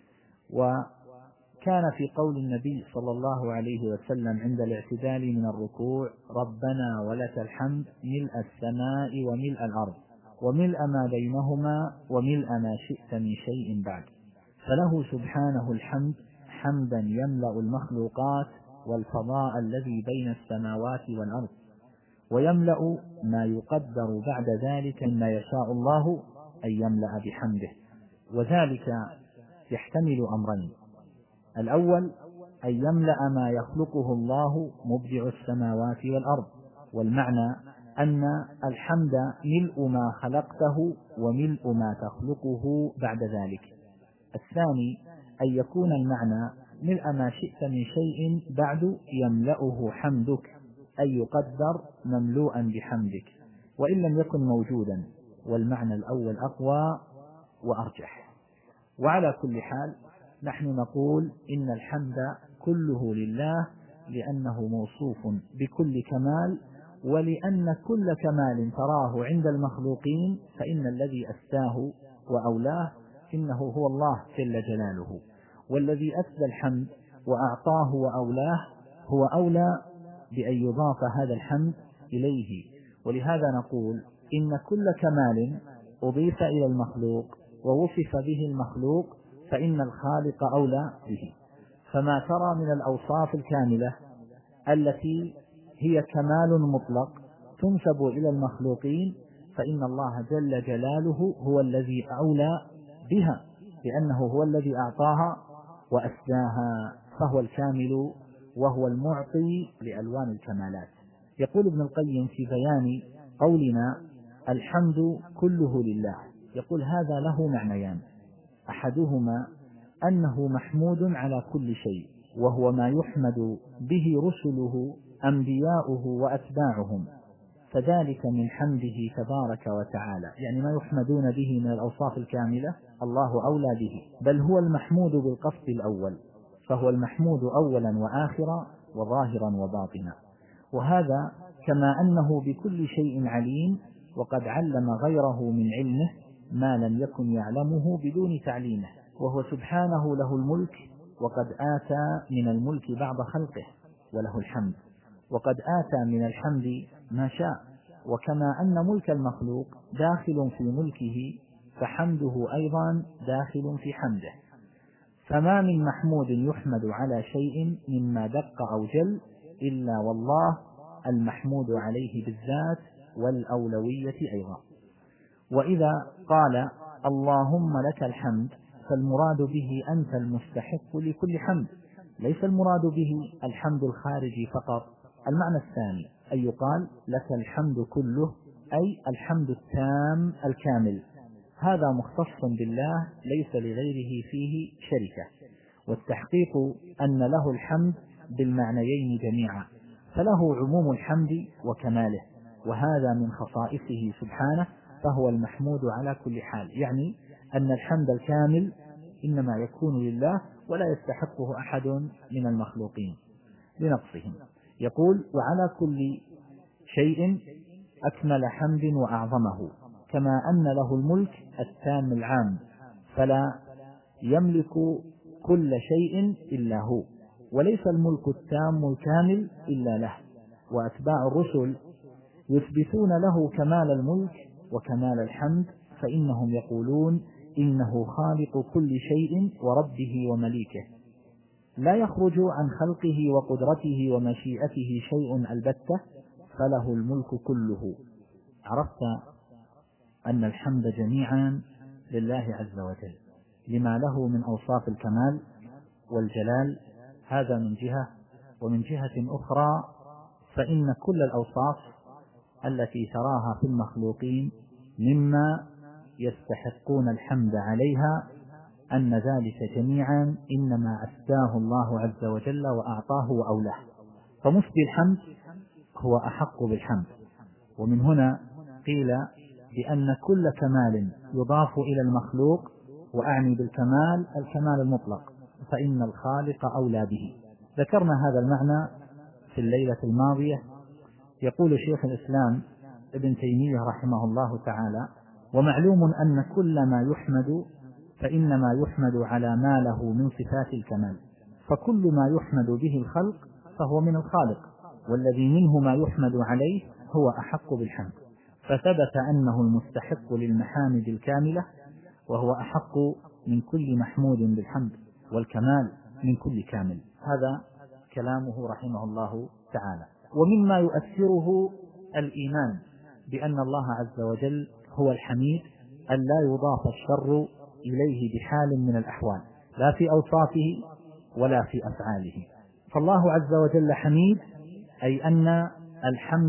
وكان في قول النبي صلى الله عليه وسلم عند الاعتدال من الركوع: ربنا ولك الحمد ملء السماء وملء الأرض وملء ما بينهما وملء ما شئت من شيء بعد. فله سبحانه الحمد حمدا يملأ المخلوقات والفضاء الذي بين السماوات والأرض، ويملأ ما يقدر بعد ذلك مما يشاء الله أن يملأ بحمده. وذلك يحتمل أمرين: الأول أن يملأ ما يخلقه الله مبدع السماوات والأرض، والمعنى أن الحمد ملء ما خلقته وملء ما تخلقه بعد ذلك. الثاني أن يكون المعنى ملء ما شئت من شيء بعد يملأه حمدك، أي يقدر مملوءا بحمدك وإن لم يكن موجودا، والمعنى الأول أقوى وأرجح. وعلى كل حال نحن نقول إن الحمد كله لله، لأنه موصوف بكل كمال، ولأن كل كمال تراه عند المخلوقين فإن الذي أسداه وأولاه إنه هو الله جل جلاله، والذي أسدى الحمد وأعطاه وأولاه هو أولى بأن يضاف هذا الحمد إليه. ولهذا نقول إن كل كمال أضيف إلى المخلوق ووصف به المخلوق فإن الخالق أولى به. فما ترى من الأوصاف الكاملة التي هي كمال مطلق تنسب إلى المخلوقين فإن الله جل جلاله هو الذي أولى بها، لأنه هو الذي أعطاها وأسداها، فهو الكامل وهو المعطي لألوان الكمالات. يقول ابن القيم في بيان قولنا الحمد كله لله، يقول هذا له معنيان: أحدهما أنه محمود على كل شيء، وهو ما يحمد به رسله أنبياؤه وأتباعهم، فذلك من حمده تبارك وتعالى، يعني ما يحمدون به من الأوصاف الكاملة الله أولى به، بل هو المحمود بالقصد الأول، فهو المحمود أولا وآخرا وظاهرا وباطنا. وهذا كما أنه بكل شيء عليم، وقد علم غيره من علمه ما لم يكن يعلمه بدون تعليمه، وهو سبحانه له الملك، وقد آتى من الملك بعض خلقه وله الحمد، وقد آتى من الحمد ما شاء. وكما أن ملك المخلوق داخل في ملكه فحمده أيضا داخل في حمده، فما من محمود يحمد على شيء مما دق أو جل إلا والله المحمود عليه بالذات والأولوية أيضا. وإذا قال اللهم لك الحمد فالمراد به أنت المستحق لكل حمد، ليس المراد به الحمد الخارجي فقط. المعنى الثاني أن يقال لك الحمد كله، أي الحمد التام الكامل، هذا مختص بالله ليس لغيره فيه شركة. والتحقيق أن له الحمد بالمعنيين جميعا، فله عموم الحمد وكماله، وهذا من خصائصه سبحانه، فهو المحمود على كل حال، يعني أن الحمد الكامل إنما يكون لله ولا يستحقه أحد من المخلوقين لنقصهم. يقول وعلى كل شيء أكمل حمد وأعظمه، كما أن له الملك التام العام، فلا يملك كل شيء إلا هو، وليس الملك التام الكامل إلا له. وأتباع الرسل يثبتون له كمال الملك وكمال الحمد، فإنهم يقولون إنه خالق كل شيء وربه ومليكه، لا يخرج عن خلقه وقدرته ومشيئته شيء البتة، فله الملك كله. عرفت أن الحمد جميعا لله عز وجل لما له من أوصاف الكمال والجلال، هذا من جهة. ومن جهة أخرى فإن كل الأوصاف التي تراها في المخلوقين مما يستحقون الحمد عليها أن ذلك جميعا إنما أسداه الله عز وجل وأعطاه وأولاه، فمسدي الحمد هو أحق بالحمد. ومن هنا قيل بأن كل كمال يضاف إلى المخلوق، وأعني بالكمال الكمال المطلق، فإن الخالق أولى به. ذكرنا هذا المعنى في الليلة الماضية. يقول شيخ الإسلام ابن تيمية رحمه الله تعالى: ومعلوم أن كل ما يحمد فإنما يحمد على ما له من صفات الكمال، فكل ما يحمد به الخلق فهو من الخالق، والذي منه ما يحمد عليه هو أحق بالحمد، فثبت أنه المستحق للمحامد الكاملة، وهو أحق من كل محمود بالحمد والكمال من كل كامل. هذا كلامه رحمه الله تعالى. ومما يؤثره الإيمان بأن الله عز وجل هو الحميد أن لا يضاف الشر إليه بحال من الأحوال، لا في أوصافه ولا في أفعاله. فالله عز وجل حميد، أي أن الحمد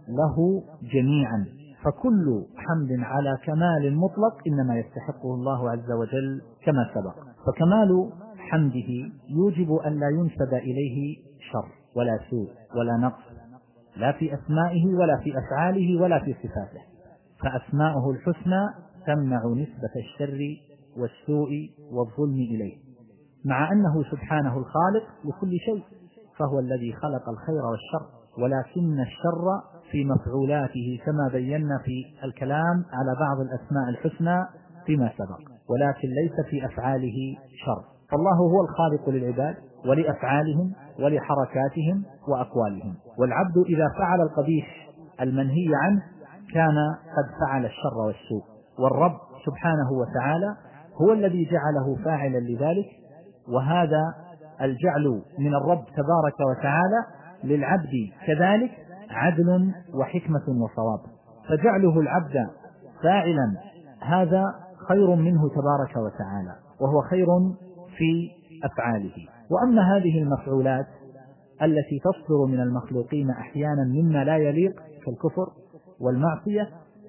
له جميعا، فكل حمد على كمال مطلق إنما يستحقه الله عز وجل كما سبق. فكمال حمده يوجب أن لا ينسب إليه شر ولا سوء ولا نقص، لا في أسمائه ولا في أفعاله ولا في صفاته، فأسماؤه الحسنى تمنع نسبة الشر والسوء والظلم إليه، مع أنه سبحانه الخالق لكل شيء، فهو الذي خلق الخير والشر، ولكن الشر في مفعولاته كما بينا في الكلام على بعض الأسماء الحسنى فيما سبق، ولكن ليس في أفعاله شر. فالله هو الخالق للعباد ولأفعالهم ولحركاتهم وأقوالهم، والعبد إذا فعل القبيح المنهي عنه كان قد فعل الشر والسوء، والرب سبحانه وتعالى هو الذي جعله فاعلا لذلك، وهذا الجعل من الرب تبارك وتعالى للعبد كذلك عدل وحكمة وصواب، فجعله العبد فاعلا هذا خير منه تبارك وتعالى، وهو خير في أفعاله. وأما هذه المفعولات التي تصدر من المخلوقين أحيانا مما لا يليق كالكفر والمعصية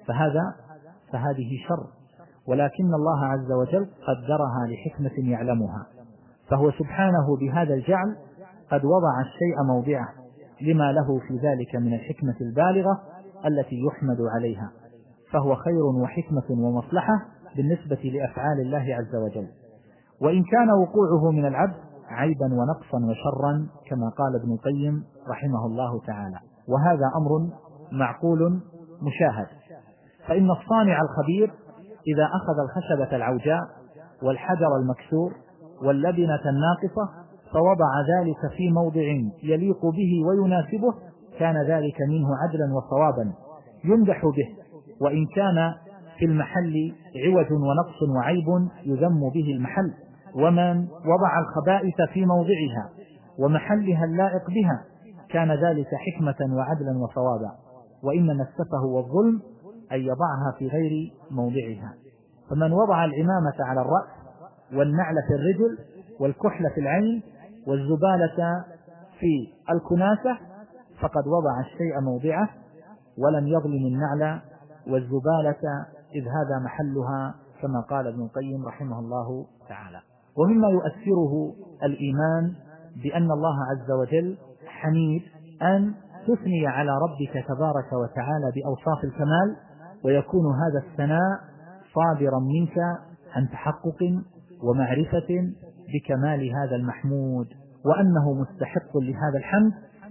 فهذه شر، ولكن الله عز وجل قدرها لحكمة يعلمها، فهو سبحانه بهذا الجعل قد وضع الشيء موضعه لما له في ذلك من الحكمة البالغة التي يحمد عليها، فهو خير وحكمة ومصلحة بالنسبة لأفعال الله عز وجل، وإن كان وقوعه من العبد عيبا ونقصا وشرا كما قال ابن القيم رحمه الله تعالى، وهذا أمر معقول مشاهد. فإن الصانع الخبير إذا أخذ الخشبة العوجاء والحجر المكسور واللبنة الناقصة فوضع ذلك في موضع يليق به ويناسبه كان ذلك منه عدلا وصوابا يمدح به، وإن كان في المحل عوج ونقص وعيب يذم به المحل. ومن وضع الخبائث في موضعها ومحلها اللائق بها كان ذلك حكمة وعدلا وصوابا، وإنما السفه والظلم أن يضعها في غير موضعها. فمن وضع العمامة على الرأس والنعل في الرجل والكحل في العين والزبالة في الكناسة فقد وضع الشيء موضعه ولم يظلم النعل والزبالة إذ هذا محلها كما قال ابن القيم رحمه الله تعالى. ومما يؤثره الإيمان بأن الله عز وجل حميد أن تثني على ربك تبارك وتعالى بأوصاف الكمال، ويكون هذا الثناء صادرا منك عن تحقق ومعرفة بكمال هذا المحمود، وأنه مستحق لهذا الحمد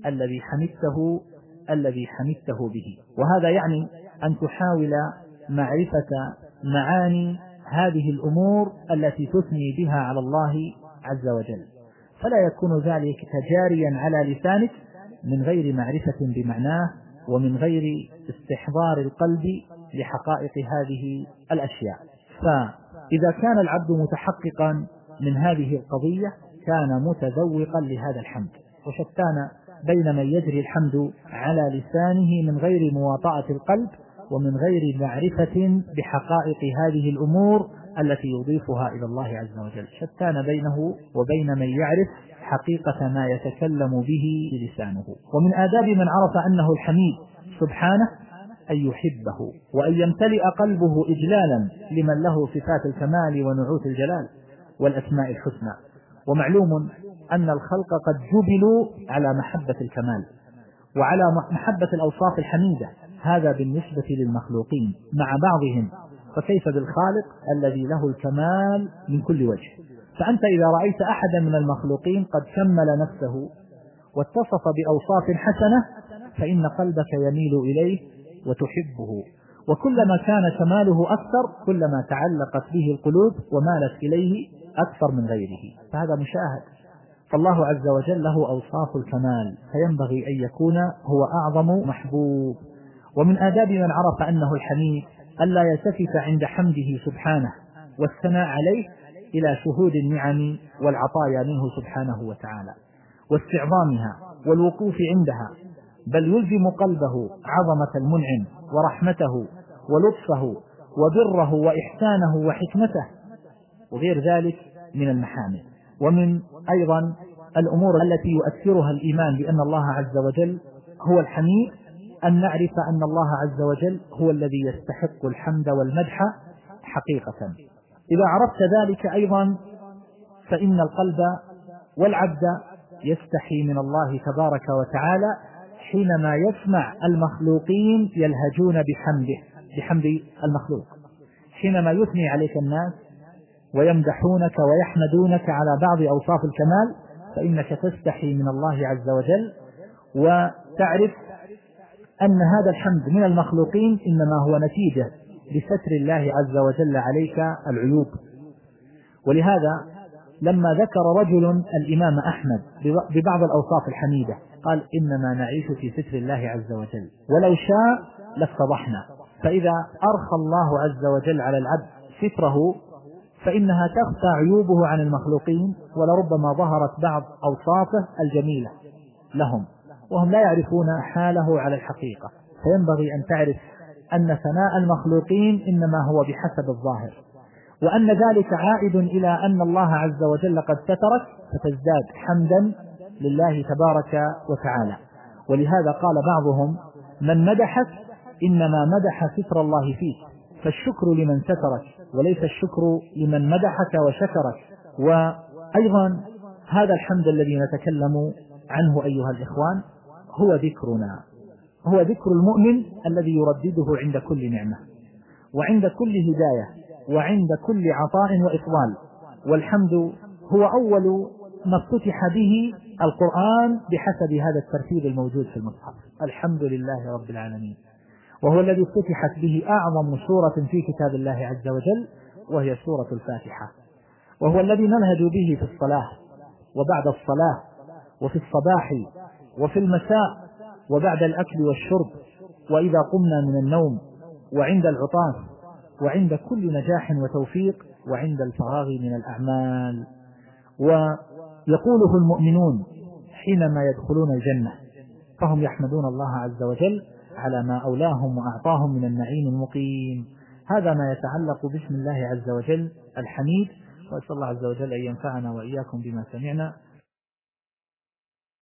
الذي حمدته به. وهذا يعني أن تحاول معرفة معاني هذه الأمور التي تثني بها على الله عز وجل، فلا يكون ذلك تجاريا على لسانك من غير معرفة بمعناه ومن غير استحضار القلب لحقائق هذه الأشياء. فإذا كان العبد متحققا من هذه القضية كان متذوقا لهذا الحمد، وشتان بين من يجري الحمد على لسانه من غير مواطأة القلب ومن غير معرفة بحقائق هذه الأمور التي يضيفها إلى الله عز وجل، شتان بينه وبين من يعرف حقيقة ما يتكلم به لسانه. ومن آداب من عرف أنه الحميد سبحانه أن يحبه وأن يمتلئ قلبه إجلالا لمن له صفات الكمال ونعوت الجلال والأسماء الحسنى. ومعلوم أن الخلق قد جبلوا على محبة الكمال وعلى محبة الأوصاف الحميدة، هذا بالنسبة للمخلوقين مع بعضهم، فكيف بالخالق الذي له الكمال من كل وجه؟ فأنت إذا رأيت أحدا من المخلوقين قد كمل نفسه واتصف بأوصاف حسنة فإن قلبك يميل إليه وتحبه، وكلما كان كماله أكثر كلما تعلقت به القلوب ومالت إليه أكثر من غيره، فهذا مشاهد. فالله عز وجل له أوصاف الكمال فينبغي أن يكون هو أعظم محبوب. ومن آداب من عرف أنه الحميد ألا يلتفت عند حمده سبحانه والثناء عليه إلى شهود النعم والعطايا منه سبحانه وتعالى واستعظامها والوقوف عندها، بل يلزم قلبه عظمة المنعم ورحمته ولطفه وبره وإحسانه وحكمته وغير ذلك من المحامد. ومن أيضا الأمور التي يؤثرها الإيمان بأن الله عز وجل هو الحميد أن نعرف أن الله عز وجل هو الذي يستحق الحمد والمدح حقيقة. إذا عرفت ذلك أيضا فإن القلب والعبد يستحي من الله تبارك وتعالى حينما يسمع المخلوقين يلهجون بحمد المخلوق، حينما يثني عليك الناس ويمدحونك ويحمدونك على بعض أوصاف الكمال فإنك تستحي من الله عز وجل، وتعرف أن هذا الحمد من المخلوقين إنما هو نتيجة لستر الله عز وجل عليك العيوب. ولهذا لما ذكر رجل الإمام أحمد ببعض الأوصاف الحميدة قال إنما نعيش في ستر الله عز وجل ولو شاء لافتضحنا. فإذا أرخى الله عز وجل على العبد ستره فإنها تخفى عيوبه عن المخلوقين، ولربما ظهرت بعض أوصافه الجميلة لهم وهم لا يعرفون حاله على الحقيقة. فينبغي أن تعرف أن ثناء المخلوقين إنما هو بحسب الظاهر، وأن ذلك عائد إلى أن الله عز وجل قد سترك فتزداد حمدا لله تبارك وتعالى. ولهذا قال بعضهم من مدحك إنما مدح ستر الله فيك، فالشكر لمن سترك وليس الشكر لمن مدحك وشكرك. وأيضا هذا الحمد الذي نتكلم عنه أيها الإخوان هو ذكرنا، هو ذكر المؤمن الذي يردده عند كل نعمة وعند كل هداية وعند كل عطاء وإفضال. والحمد هو أول ما افتتح به القرآن بحسب هذا الترتيب الموجود في المصحف، الحمد لله رب العالمين، وهو الذي افتتحت به أعظم سورة في كتاب الله عز وجل وهي سورة الفاتحة، وهو الذي ننهج به في الصلاة وبعد الصلاة وفي الصباح وفي المساء وبعد الأكل والشرب وإذا قمنا من النوم وعند العطاس وعند كل نجاح وتوفيق وعند الفراغ من الأعمال. ويقوله المؤمنون حينما يدخلون الجنة فهم يحمدون الله عز وجل على ما أولاهم وأعطاهم من النعيم المقيم. هذا ما يتعلق باسم الله عز وجل الحميد، وأسأل الله عز وجل أن ينفعنا وإياكم بما سمعنا.